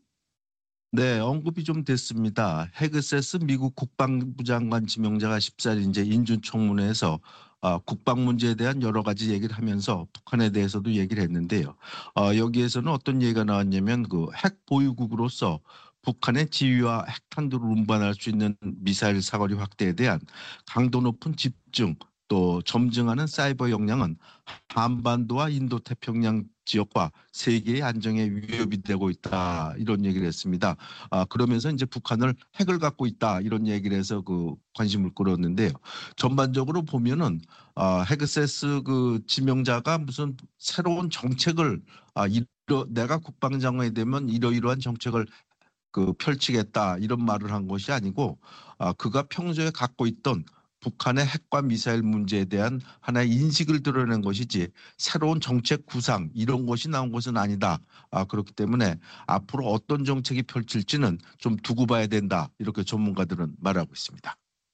네, 언급이 좀 됐습니다. 헤그세스 미국 국방부 장관 지명자가 십사 일 이제 인준청문회에서 어, 국방 문제에 대한 여러 가지 얘기를 하면서 북한에 대해서도 얘기를 했는데요. 어, 여기에서는 어떤 얘기가 나왔냐면 그 핵 보유국으로서 북한의 지위와 핵탄두를 운반할 수 있는 미사일 사거리 확대에 대한 강도 높은 집중 또 점증하는 사이버 역량은 한반도와 인도 태평양 지역과 세계의 안정에 위협이 되고 있다 이런 얘기를 했습니다. 아, 그러면서 이제 북한을 핵을 갖고 있다 이런 얘기를 해서 그 관심을 끌었는데요. 전반적으로 보면은 아, 헤그세스 그 지명자가 무슨 새로운 정책을 아, 이러, 내가 국방장관이 되면 이러이러한 정책을 그 펼치겠다 이런 말을 한 것이 아니고 아, 그가 평소에 갖고 있던 북한의 핵과 미사일 문제에 대한 하나의 인식을 드러낸 것이지 새로운 정책 구상 이런 것이 나온 것은 아니다. 아, 그렇기 때문에 앞으로 어떤 정책이 펼칠지는 좀 두고 봐야 된다. 이렇게 전문가들은 말하고 있습니다.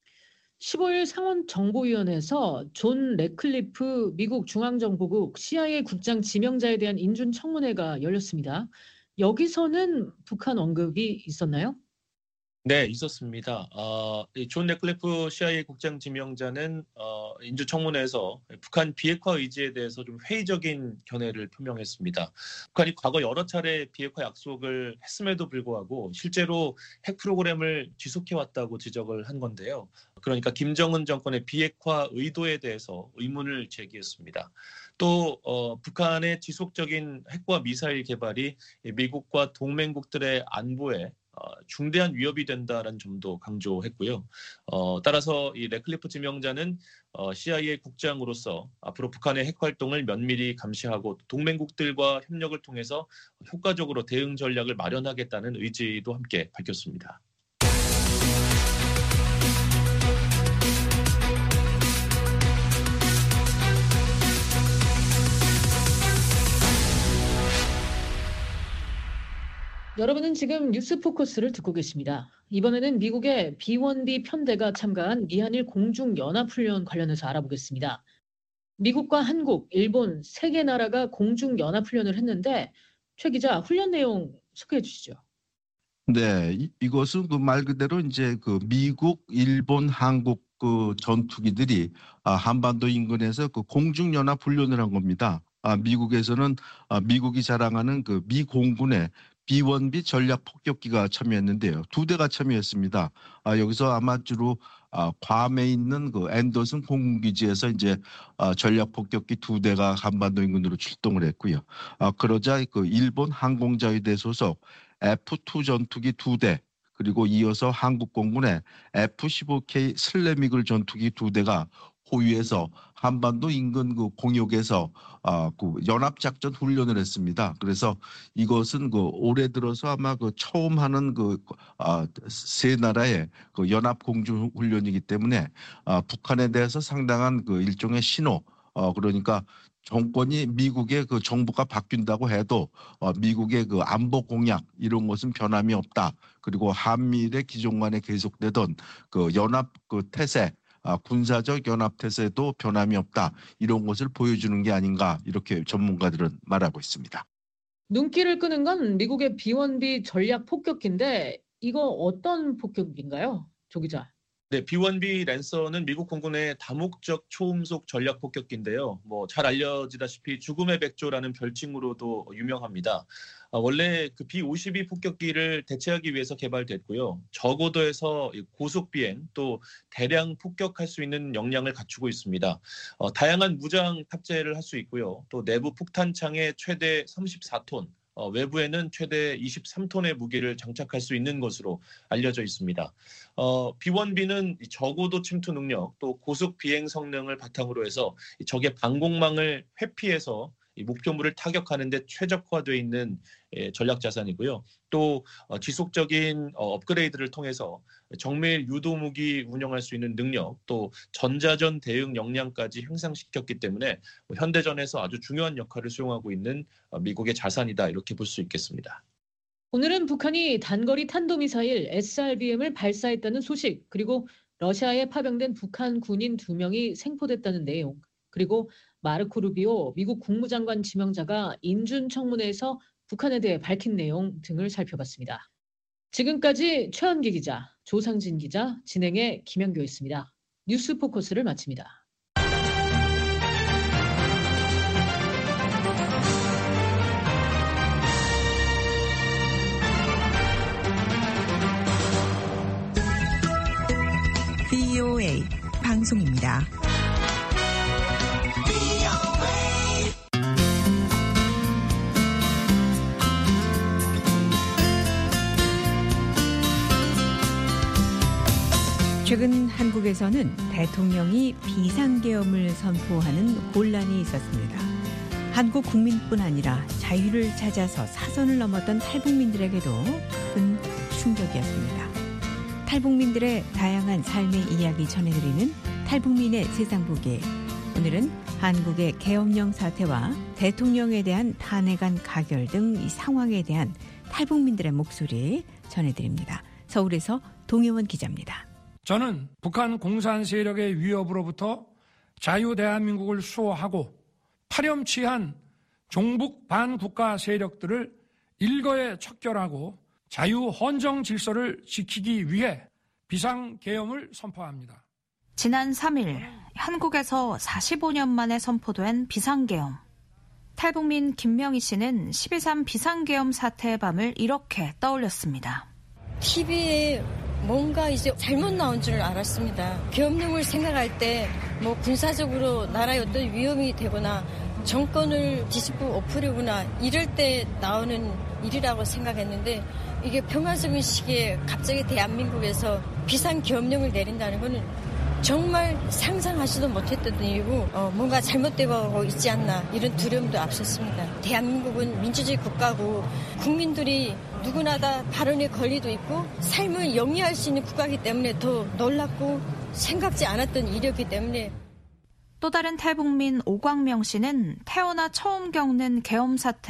십오 일 상원정보위원회에서 존 레클리프 미국 중앙정보국 씨아이에이 국장 지명자에 대한 인준 청문회가 열렸습니다. 여기서는 북한 언급이 있었나요?
네, 있었습니다. 어, 존 레클리프 씨아이에이 국장 지명자는 어, 인주청문회에서 북한 비핵화 의지에 대해서 좀 회의적인 견해를 표명했습니다. 북한이 과거 여러 차례 비핵화 약속을 했음에도 불구하고 실제로 핵 프로그램을 지속해왔다고 지적을 한 건데요. 그러니까 김정은 정권의 비핵화 의도에 대해서 의문을 제기했습니다. 또 어, 북한의 지속적인 핵과 미사일 개발이 미국과 동맹국들의 안보에 어, 중대한 위협이 된다는 점도 강조했고요. 어, 따라서 이 레클리프 지명자는 어, 씨아이에이 국장으로서 앞으로 북한의 핵 활동을 면밀히 감시하고 동맹국들과 협력을 통해서 효과적으로 대응 전략을 마련하겠다는 의지도 함께 밝혔습니다.
여러분은 지금 뉴스 포커스를 듣고 계십니다. 이번에는 미국의 비 원 비 편대가 참가한 미한일 공중연합훈련 관련해서 알아보겠습니다. 미국과 한국, 일본 세 개 나라가 공중연합훈련을 했는데 최 기자, 훈련 내용 소개해 주시죠.
네, 이, 이것은 그 말 그대로 이제 그 미국, 일본, 한국 그 전투기들이 아, 한반도 인근에서 그 공중연합 훈련을 한 겁니다. 아, 미국에서는 아, 미국이 자랑하는 그 미 공군의 비 원 비 전략 폭격기가 참여했는데요. 두 대가 참여했습니다. 아, 여기서 아마 주로 아, 괌에 있는 그 앤더슨 공군기지에서 이제 아, 전략 폭격기 두 대가 한반도 인근으로 출동을 했고요. 아, 그러자 그 일본 항공자위대 소속 에프 투 전투기 두 대, 그리고 이어서 한국 공군의 에프 십오 케이 슬래미글 전투기 두 대가 호위해서 한반도 인근 그 공역에서 아, 그 연합작전 훈련을 했습니다. 그래서 이것은 그 올해 들어서 아마 그 처음 하는 그 아, 세 나라의 그 연합 공중 훈련이기 때문에 아, 북한에 대해서 상당한 그 일종의 신호, 어, 그러니까 정권이 미국의 그 정부가 바뀐다고 해도 어, 미국의 그 안보 공약 이런 것은 변함이 없다. 그리고 한미일의 기존 간에 계속되던 그 연합 그 태세, 아, 군사적 연합 태세도 변함이 없다. 이런 것을 보여주는 게 아닌가 이렇게 전문가들은 말하고 있습니다.
눈길을 끄는 건 미국의 비 원 비 전략 폭격기인데 이거 어떤 폭격기인가요, 조 기자?
네, 비 원 비 랜서는 미국 공군의 다목적 초음속 전략 폭격기인데요. 뭐 잘 알려지다시피 죽음의 백조라는 별칭으로도 유명합니다. 아, 원래 그 비 오십이 폭격기를 대체하기 위해서 개발됐고요. 저고도에서 고속 비행 또 대량 폭격할 수 있는 역량을 갖추고 있습니다. 어, 다양한 무장 탑재를 할 수 있고요. 또 내부 폭탄창에 최대 삼십사 톤, 어, 외부에는 최대 이십삼 톤의 무기를 장착할 수 있는 것으로 알려져 있습니다. 어, 비 원 비는 저고도 침투 능력 또 고속 비행 성능을 바탕으로 해서 적의 방공망을 회피해서 이 목표물을 타격하는 데 최적화되어 있는 예, 전략 자산이고요. 또 어, 지속적인 어, 업그레이드를 통해서 정밀 유도 무기 운영할 수 있는 능력, 또 전자전 대응 역량까지 향상시켰기 때문에 뭐 현대전에서 아주 중요한 역할을 수행하고 있는 어, 미국의 자산이다 이렇게 볼 수 있겠습니다.
오늘은 북한이 단거리 탄도미사일 에스 알 비 엠을 발사했다는 소식, 그리고 러시아에 파병된 북한 군인 두 명이 생포됐다는 내용, 그리고 마르코 루비오 미국 국무장관 지명자가 인준 청문회에서 북한에 대해 밝힌 내용 등을 살펴봤습니다. 지금까지 최원기 기자, 조상진 기자, 진행의 김현교였습니다. 뉴스 포커스를 마칩니다.
비 오 에이 방송입니다. 최근 한국에서는 대통령이 비상계엄을 선포하는 혼란이 있었습니다. 한국 국민뿐 아니라 자유를 찾아서 사선을 넘었던 탈북민들에게도 큰 충격이었습니다. 탈북민들의 다양한 삶의 이야기 전해드리는 탈북민의 세상보기. 오늘은 한국의 계엄령 사태와 대통령에 대한 탄핵안 가결 등 이 상황에 대한 탈북민들의 목소리 전해드립니다. 서울에서 동혜원 기자입니다.
저는 북한 공산 세력의 위협으로부터 자유 대한민국을 수호하고 파렴치한 종북 반국가 세력들을 일거에 척결하고 자유 헌정 질서를 지키기 위해 비상계엄을 선포합니다.
지난 삼 일 한국에서 사십오 년 만에 선포된 비상계엄. 탈북민 김명희 씨는 십이 삼 비상계엄 사태의 밤을 이렇게 떠올렸습니다.
티비에 뭔가 이제 잘못 나온 줄 알았습니다. 계엄령을 생각할 때 뭐 군사적으로 나라에 어떤 위험이 되거나 정권을 뒤집고 엎으려거나 이럴 때 나오는 일이라고 생각했는데 이게 평화적인 시기에 갑자기 대한민국에서 비상계엄령을 내린다는 거는 정말 상상하지도 못했던 일이고 어, 뭔가 잘못되고 있지 않나 이런 두려움도 앞섰습니다. 대한민국은 민주주의 국가고 국민들이 누구나 다 발언의 권리도 있고 삶을 영위할 수 있는 국가이기 때문에 더 놀랍고 생각지 않았던 일이었기 때문에.
또 다른 탈북민 오광명 씨는 태어나 처음 겪는 계엄 사태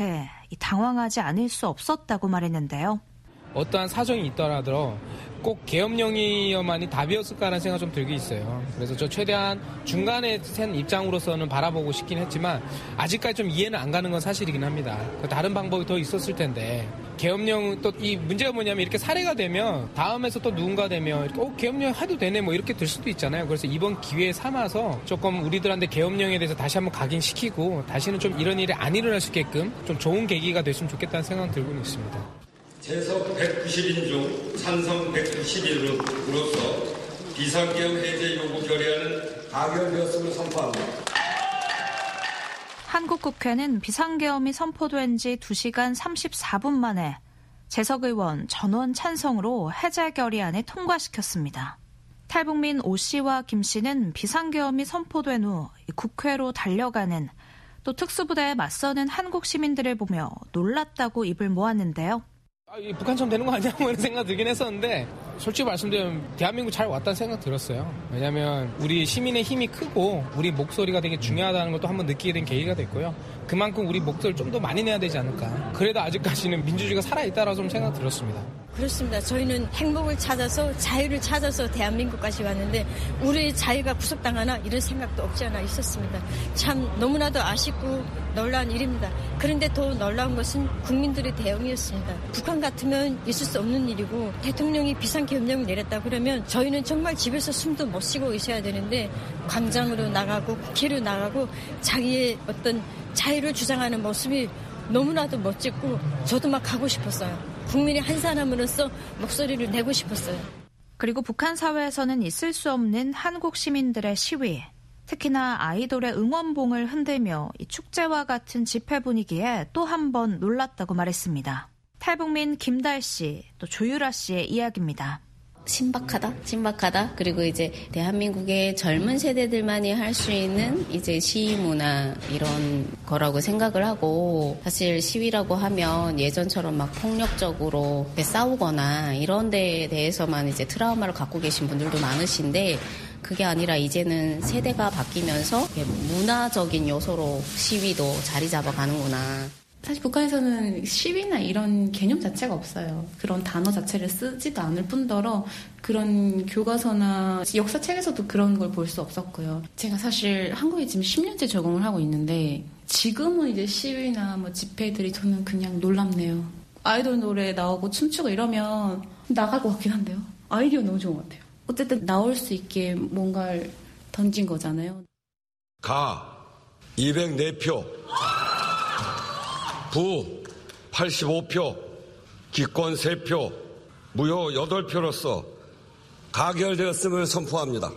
당황하지 않을 수 없었다고 말했는데요.
어떠한 사정이 있더라도 꼭 계엄령이어만이 답이었을까라는 생각이 좀 들게 있어요. 그래서 저 최대한 중간에 센 입장으로서는 바라보고 싶긴 했지만 아직까지 좀 이해는 안 가는 건 사실이긴 합니다. 다른 방법이 더 있었을 텐데 계엄령 또 이 문제가 뭐냐면 이렇게 살해가 되면 다음에서 또 누군가 되면 이렇게 어 계엄령 해도 되네 뭐 이렇게 될 수도 있잖아요. 그래서 이번 기회에 삼아서 조금 우리들한테 계엄령에 대해서 다시 한번 각인시키고 다시는 좀 이런 일이 안 일어날 수 있게끔 좀 좋은 계기가 됐으면 좋겠다는 생각 들고는 있습니다.
재석 백구십 인 중 찬성 백구십 일으로서 비상계엄 해제 요구 결의안은 가결되었음을 선포합니다.
한국 국회는 비상계엄이 선포된 지 두 시간 삼십사 분 만에 재석 의원 전원 찬성으로 해제 결의안을 통과시켰습니다. 탈북민 오 씨와 김 씨는 비상계엄이 선포된 후 국회로 달려가는 또 특수부대에 맞서는 한국 시민들을 보며 놀랐다고 입을 모았는데요.
아, 이 북한처럼 되는 거 아니야? 뭐 이런 생각 들긴 했었는데 솔직히 말씀드리면 대한민국 잘 왔다는 생각 들었어요. 왜냐하면 우리 시민의 힘이 크고 우리 목소리가 되게 중요하다는 것도 한번 느끼게 된 계기가 됐고요. 그만큼 우리 목소리를 좀 더 많이 내야 되지 않을까. 그래도 아직까지는 민주주의가 살아있다라고 좀 생각 들었습니다.
그렇습니다. 저희는 행복을 찾아서 자유를 찾아서 대한민국까지 왔는데 우리의 자유가 구속당하나 이런 생각도 없지 않아 있었습니다. 참 너무나도 아쉽고 놀라운 일입니다. 그런데 더 놀라운 것은 국민들의 대응이었습니다. 북한 같으면 있을 수 없는 일이고 대통령이 비상계엄령을 내렸다 그러면 저희는 정말 집에서 숨도 못 쉬고 있어야 되는데 광장으로 나가고 국회로 나가고 자기의 어떤 자유를 주장하는 모습이 너무나도 멋졌고 저도 막 가고 싶었어요. 국민의 한 사람으로서 목소리를 내고 싶었어요.
그리고 북한 사회에서는 있을 수 없는 한국 시민들의 시위, 특히나 아이돌의 응원봉을 흔들며 이 축제와 같은 집회 분위기에 또 한 번 놀랐다고 말했습니다. 탈북민 김달 씨, 또 조유라 씨의 이야기입니다.
신박하다, 신박하다. 그리고 이제 대한민국의 젊은 세대들만이 할 수 있는 이제 시위 문화 이런 거라고 생각을 하고 사실 시위라고 하면 예전처럼 막 폭력적으로 싸우거나 이런 데에 대해서만 이제 트라우마를 갖고 계신 분들도 많으신데 그게 아니라 이제는 세대가 바뀌면서 문화적인 요소로 시위도 자리 잡아가는구나.
사실 북한에서는 시위나 이런 개념 자체가 없어요. 그런 단어 자체를 쓰지도 않을 뿐더러 그런 교과서나 역사책에서도 그런 걸 볼 수 없었고요. 제가 사실 한국에 지금 십 년째 적응을 하고 있는데 지금은 이제 시위나 뭐 집회들이 저는 그냥 놀랍네요. 아이돌 노래 나오고 춤추고 이러면 나갈 것 같긴 한데요. 아이디어 너무 좋은 것 같아요. 어쨌든 나올 수 있게 뭔가를 던진 거잖아요.
가 이백사 표. 부 팔십오 표, 기권 세 표, 무효 여덟 표로서 가결되었음을 선포합니다.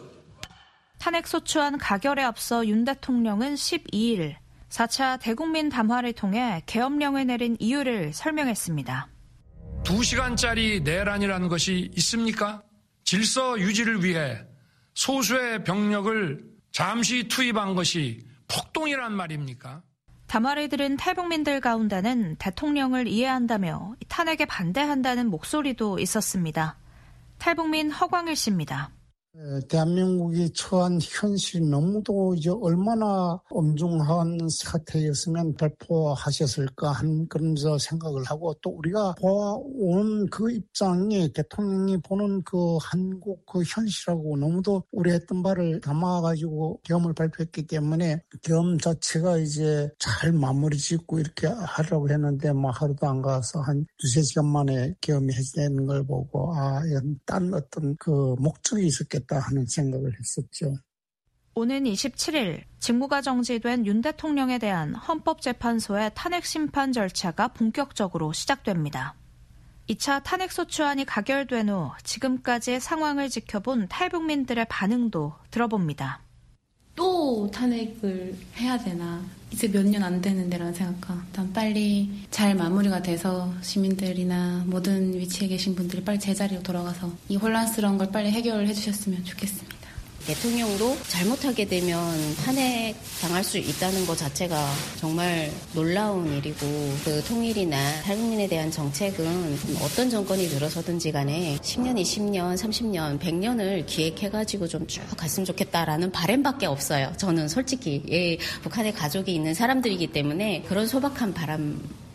탄핵소추안 가결에 앞서 윤 대통령은 십이 일 사 차 대국민 담화를 통해 계엄령을 내린 이유를 설명했습니다.
두 시간짜리 내란이라는 것이 있습니까? 질서 유지를 위해 소수의 병력을 잠시 투입한 것이 폭동이란 말입니까?
담화를 들은 탈북민들 가운데는 대통령을 이해한다며 탄핵에 반대한다는 목소리도 있었습니다. 탈북민 허광일 씨입니다.
대한민국이 처한 현실이 너무도 이제 얼마나 엄중한 사태였으면 발표하셨을까 하는 그런 생각을 하고 또 우리가 보아온 그 입장이 대통령이 보는 그 한국 그 현실하고 너무도 우리 했던 바를 담아가지고 계엄을 발표했기 때문에 계엄 자체가 이제 잘 마무리 짓고 이렇게 하려고 했는데 뭐 하루도 안 가서 한 두세 시간 만에 계엄이 해제되는 걸 보고 아, 이런 딴 어떤 그 목적이 있었겠다 하는 생각을 했었죠.
오는 이십칠 일 직무가 정지된 윤 대통령에 대한 헌법재판소의 탄핵 심판 절차가 본격적으로 시작됩니다. 이 차 탄핵소추안이 가결된 후 지금까지의 상황을 지켜본 탈북민들의 반응도 들어봅니다.
또 탄핵을 해야 되나? 이제 몇 년 안 되는데라는 생각과 일단 빨리 잘 마무리가 돼서 시민들이나 모든 위치에 계신 분들이 빨리 제자리로 돌아가서 이 혼란스러운 걸 빨리 해결해 주셨으면 좋겠습니다.
대통령도 잘못하게 되면 탄핵 당할 수 있다는 것 자체가 정말 놀라운 일이고 그 통일이나 탈북민에 대한 정책은 어떤 정권이 들어서든지 간에 십 년, 이십 년, 삼십 년, 백 년을 기획해가지고 좀 쭉 갔으면 좋겠다라는 바람밖에 없어요. 저는 솔직히 예, 북한에 가족이 있는 사람들이기 때문에 그런 소박한 바람이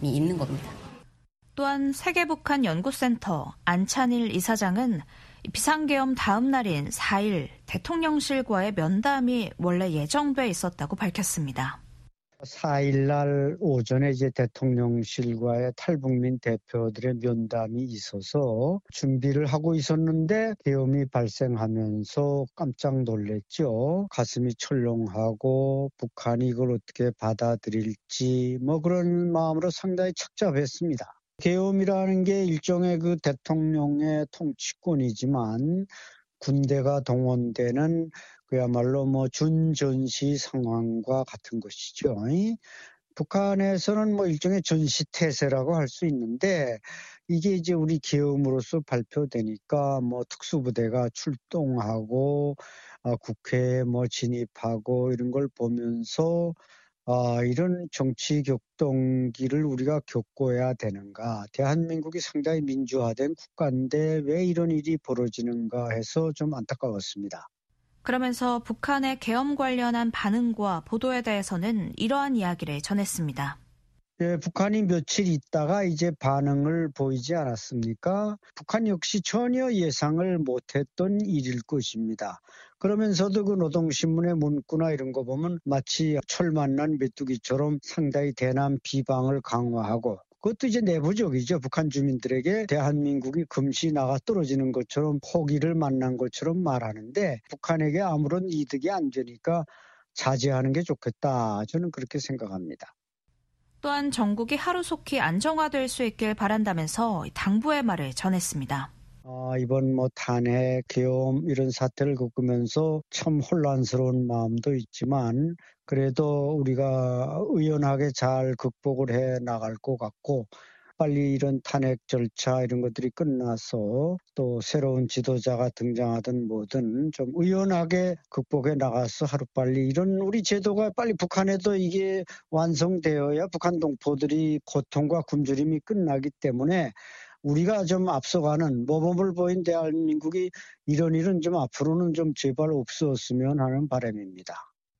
있는 겁니다.
또한 세계북한 연구센터 안찬일 이사장은 비상계엄 다음 날인 사 일 대통령실과의 면담이 원래 예정돼 있었다고 밝혔습니다.
사 일 날 오전에 이제 대통령실과의 탈북민 대표들의 면담이 있어서 준비를 하고 있었는데 계엄이 발생하면서 깜짝 놀랐죠. 가슴이 철렁하고 북한이 이걸 어떻게 받아들일지 뭐 그런 마음으로 상당히 착잡했습니다. 계엄이라는 게 일종의 그 대통령의 통치권이지만 군대가 동원되는 그야말로 뭐 준전시 상황과 같은 것이죠. 북한에서는 뭐 일종의 전시태세라고 할 수 있는데 이게 이제 우리 계엄으로서 발표되니까 뭐 특수부대가 출동하고 아, 국회에 뭐 진입하고 이런 걸 보면서 아, 이런 정치 격동기를 우리가 겪어야 되는가. 대한민국이 상당히 민주화된 국가인데 왜 이런 일이 벌어지는가 해서 좀 안타까웠습니다.
그러면서 북한의 계엄 관련한 반응과 보도에 대해서는 이러한 이야기를 전했습니다.
예, 북한이 며칠 있다가 이제 반응을 보이지 않았습니까? 북한 역시 전혀 예상을 못했던 일일 것입니다. 그러면서도 그 노동신문의 문구나 이런 거 보면 마치 철 만난 메뚜기처럼 상당히 대남 비방을 강화하고 그것도 이제 내부적이죠. 북한 주민들에게 대한민국이 금시 나가 떨어지는 것처럼 포기를 만난 것처럼 말하는데 북한에게 아무런 이득이 안 되니까 자제하는 게 좋겠다. 저는 그렇게 생각합니다.
또한 전국이 하루속히 안정화될 수 있길 바란다면서 당부의 말을 전했습니다.
아, 이번 뭐 탄핵, 계엄 이런 사태를 겪으면서 참 혼란스러운 마음도 있지만 그래도 우리가 의연하게 잘 극복을 해 나갈 것 같고 빨리 이런 탄핵 절차 이런 것들이 끝나서 또 새로운 지도자가 등장하든 뭐든 좀 의연하게 극복해 나가서 하루빨리 이런 우리 제도가 빨리 북한에도 이게 완성되어야 북한 동포들이 고통과 굶주림이 끝나기 때문에 우리가 좀 앞서가는 모범을 보인 대한민국이 이런 일은 좀 앞으로는 좀 제발 없었으면 하는 바람입니다.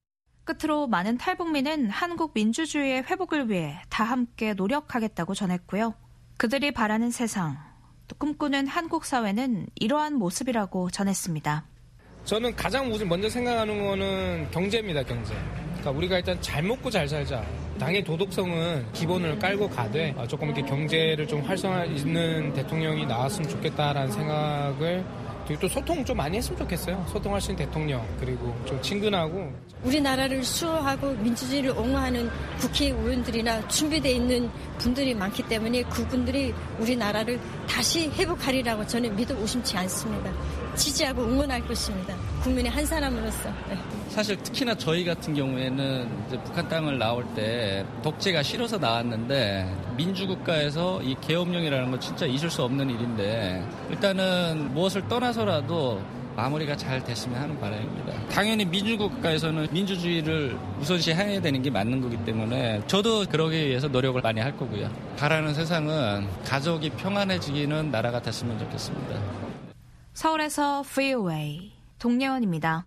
끝으로 많은 탈북민은 한국 민주주의의 회복을 위해 다 함께 노력하겠다고 전했고요. 그들이 바라는 세상, 또 꿈꾸는 한국 사회는 이러한 모습이라고 전했습니다.
저는 가장 먼저 생각하는 거는 경제입니다, 경제. 그러니까 우리가 일단 잘 먹고 잘 살자. 당의 도덕성은 기본을 깔고 가되 조금 이렇게 경제를 좀 활성화 있는 대통령이 나왔으면 좋겠다라는 생각을 그리고 또 소통 좀 많이 했으면 좋겠어요. 소통할 수 있는 대통령 그리고 좀 친근하고
우리나라를 수호하고 민주주의를 옹호하는 국회의원들이나 준비되어 있는 분들이 많기 때문에 그분들이 우리나라를 다시 회복하리라고 저는 믿어 의심치 않습니다. 지지하고 응원할 것입니다. 국민의 한 사람으로서. 네.
사실 특히나 저희 같은 경우에는 이제 북한 땅을 나올 때 독재가 싫어서 나왔는데 민주국가에서 이 계엄령이라는 건 진짜 있을 수 없는 일인데 일단은 무엇을 떠나서라도 마무리가 잘 됐으면 하는 바람입니다. 당연히 민주국가에서는 민주주의를 우선시해야 되는 게 맞는 거기 때문에 저도 그러기 위해서 노력을 많이 할 거고요. 바라는 세상은 가족이 평안해지기는 나라 같았으면 좋겠습니다.
서울에서 브이오에이 동예원입니다.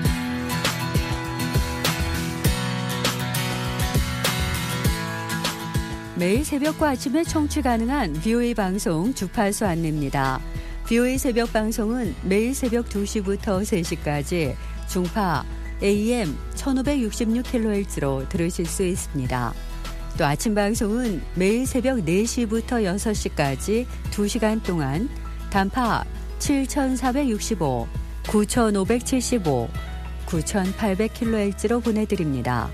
매일 새벽과 아침에 청취 가능한 브이오에이 방송 주파수 안내입니다. 브이오에이 새벽 방송은 매일 새벽 두 시부터 세 시까지 중파 에이엠 천오백육십육 킬로헤르츠로 들으실 수 있습니다. 또 아침 방송은 매일 새벽 네 시부터 여섯 시까지 두 시간 동안 단파 칠천사백육십오, 구천오백칠십오, 구천팔백 킬로헤르츠로 보내드립니다.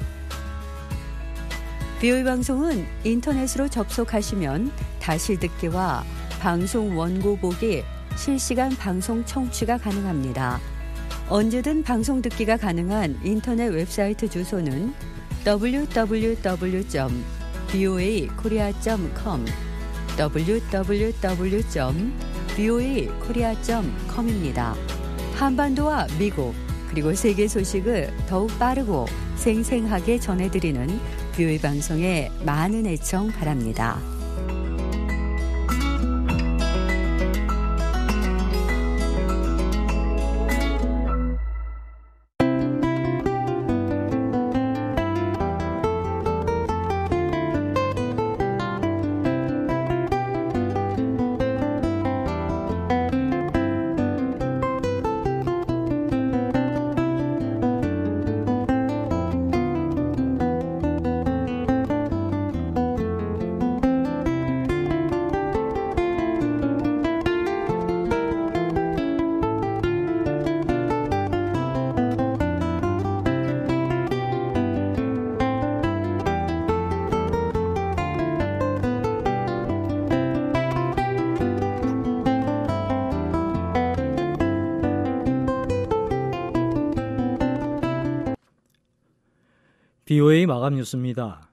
브이오에이 방송은 인터넷으로 접속하시면 다시 듣기와 방송 원고 보기, 실시간 방송 청취가 가능합니다. 언제든 방송 듣기가 가능한 인터넷 웹사이트 주소는 더블유 더블유 더블유 점 브이오에이 코리아 점 컴 더블유 더블유 더블유 점 브이오에이 코리아 점 컴입니다. 한반도와 미국 그리고 세계 소식을 더욱 빠르고 생생하게 전해드리는 브이오에이 방송에 많은 애청 바랍니다.
비오에이 마감 뉴스입니다.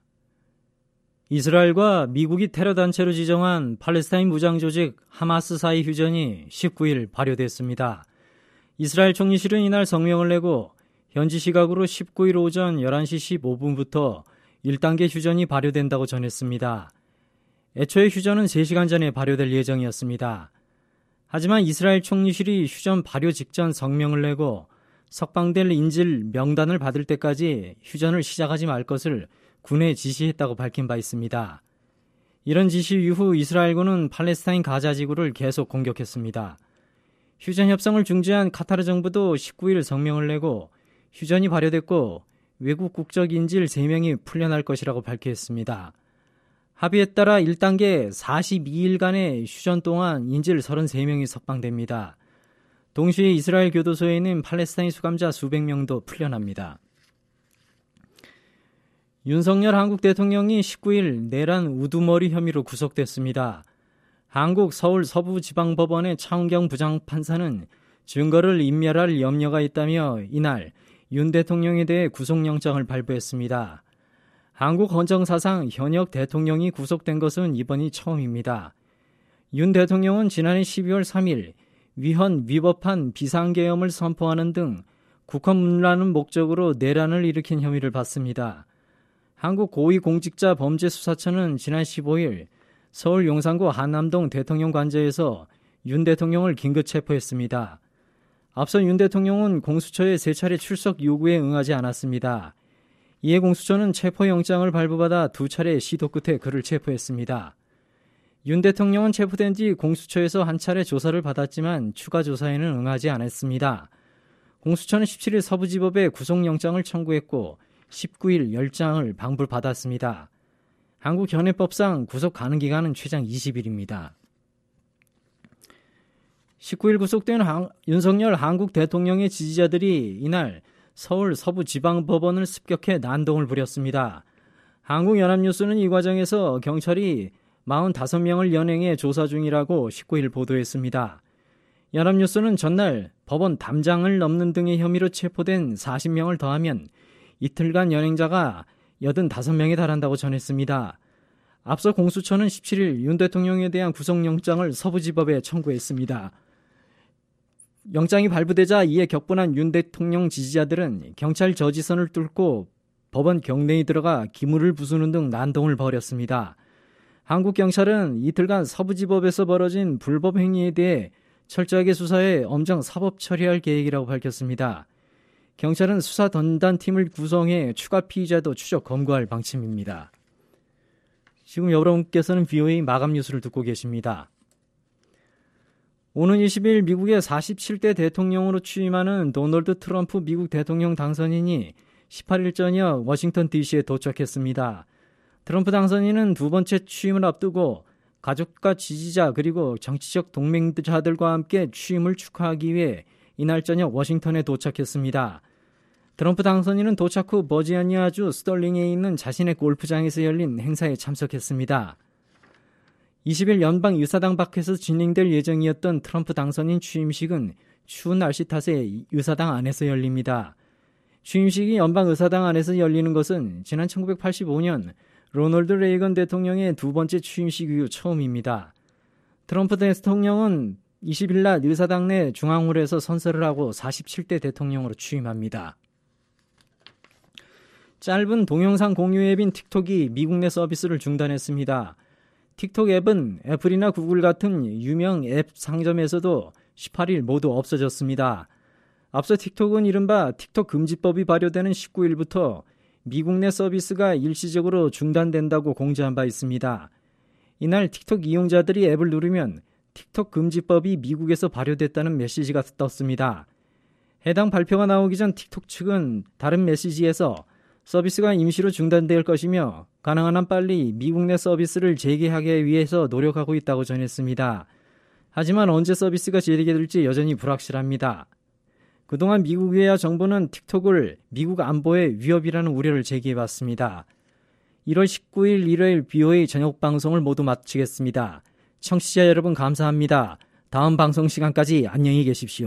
이스라엘과 미국이 테러 단체로 지정한 팔레스타인 무장 조직 하마스 사이 휴전이 십구 일 발효됐습니다. 이스라엘 총리실은 이날 성명을 내고 현지 시각으로 십구 일 오전 열한 시 십오 분부터 일 단계 휴전이 발효된다고 전했습니다. 애초에 휴전은 세 시간 전에 발효될 예정이었습니다. 하지만 이스라엘 총리실이 휴전 발효 직전 성명을 내고 석방될 인질 명단을 받을 때까지 휴전을 시작하지 말 것을 군에 지시했다고 밝힌 바 있습니다. 이런 지시 이후 이스라엘군은 팔레스타인 가자 지구를 계속 공격했습니다. 휴전 협상을 중지한 카타르 정부도 십구 일 성명을 내고 휴전이 발효됐고 외국 국적 인질 세 명이 풀려날 것이라고 밝혔습니다. 합의에 따라 일 단계 사십이 일간의 휴전 동안 인질 서른세 명이 석방됩니다. 동시에 이스라엘 교도소에 있는 팔레스타인 수감자 수백 명도 풀려납니다. 윤석열 한국 대통령이 십구 일 내란 우두머리 혐의로 구속됐습니다. 한국 서울 서부지방법원의 차은경 부장판사는 증거를 인멸할 염려가 있다며 이날 윤 대통령에 대해 구속영장을 발부했습니다. 한국 헌정사상 현역 대통령이 구속된 것은 이번이 처음입니다. 윤 대통령은 지난해 십이월 삼일 위헌 위법한 비상계엄을 선포하는 등 국헌문란을 목적으로 내란을 일으킨 혐의를 받습니다. 한국 고위공직자범죄수사처는 지난 십오 일 서울 용산구 한남동 대통령 관저에서 윤 대통령을 긴급 체포했습니다. 앞서 윤 대통령은 공수처의 세 차례 출석 요구에 응하지 않았습니다. 이에 공수처는 체포영장을 발부받아 두 차례 시도 끝에 그를 체포했습니다. 윤 대통령은 체포된 뒤 공수처에서 한 차례 조사를 받았지만 추가 조사에는 응하지 않았습니다. 공수처는 십칠 일 서부지법에 구속영장을 청구했고 십구 일 열 장을 방불받았습니다. 한국 현행법상 구속 가능 기간은 최장 이십 일입니다. 십구 일 구속된 한, 윤석열 한국 대통령의 지지자들이 이날 서울 서부지방법원을 습격해 난동을 부렸습니다. 한국연합뉴스는 이 과정에서 경찰이 사십오 명을 연행해 조사 중이라고 십구 일 보도했습니다. 연합뉴스는 전날 법원 담장을 넘는 등의 혐의로 체포된 사십 명을 더하면 이틀간 연행자가 팔십오 명에 달한다고 전했습니다. 앞서 공수처는 십칠 일 윤 대통령에 대한 구속영장을 서부지법에 청구했습니다. 영장이 발부되자 이에 격분한 윤 대통령 지지자들은 경찰 저지선을 뚫고 법원 경내에 들어가 기물을 부수는 등 난동을 벌였습니다. 한국 경찰은 이틀간 서부지법에서 벌어진 불법 행위에 대해 철저하게 수사해 엄정 사법 처리할 계획이라고 밝혔습니다. 경찰은 수사 전담팀을 구성해 추가 피의자도 추적 검거할 방침입니다. 지금 여러분께서는 비오에이 마감 뉴스를 듣고 계십니다. 오는 이십 일 미국의 사십칠 대 대통령으로 취임하는 도널드 트럼프 미국 대통령 당선인이 십팔 일 저녁 워싱턴 디씨에 도착했습니다. 트럼프 당선인은 두 번째 취임을 앞두고 가족과 지지자 그리고 정치적 동맹자들과 함께 취임을 축하하기 위해 이날 저녁 워싱턴에 도착했습니다. 트럼프 당선인은 도착 후 버지니아주 스털링에 있는 자신의 골프장에서 열린 행사에 참석했습니다. 이십 일 연방의사당 밖에서 진행될 예정이었던 트럼프 당선인 취임식은 추운 날씨 탓에 의사당 안에서 열립니다. 취임식이 연방의사당 안에서 열리는 것은 지난 천구백팔십오 년 로널드 레이건 대통령의 두 번째 취임식 이후 처음입니다. 트럼프 대통령은 이십 일 낮 의사당 내 중앙홀에서 선서를 하고 사십칠 대 대통령으로 취임합니다. 짧은 동영상 공유 앱인 틱톡이 미국 내 서비스를 중단했습니다. 틱톡 앱은 애플이나 구글 같은 유명 앱 상점에서도 십팔 일 모두 없어졌습니다. 앞서 틱톡은 이른바 틱톡 금지법이 발효되는 십구 일부터 미국 내 서비스가 일시적으로 중단된다고 공지한 바 있습니다. 이날 틱톡 이용자들이 앱을 누르면 틱톡 금지법이 미국에서 발효됐다는 메시지가 떴습니다. 해당 발표가 나오기 전 틱톡 측은 다른 메시지에서 서비스가 임시로 중단될 것이며 가능한 한 빨리 미국 내 서비스를 재개하기 위해서 노력하고 있다고 전했습니다. 하지만 언제 서비스가 재개될지 여전히 불확실합니다. 그동안 미국 외야 정부는 틱톡을 미국 안보에 위협이라는 우려를 제기해왔습니다. 일월 십구일 일요일 비오에이 저녁 방송을 모두 마치겠습니다. 청취자 여러분 감사합니다. 다음 방송 시간까지 안녕히 계십시오.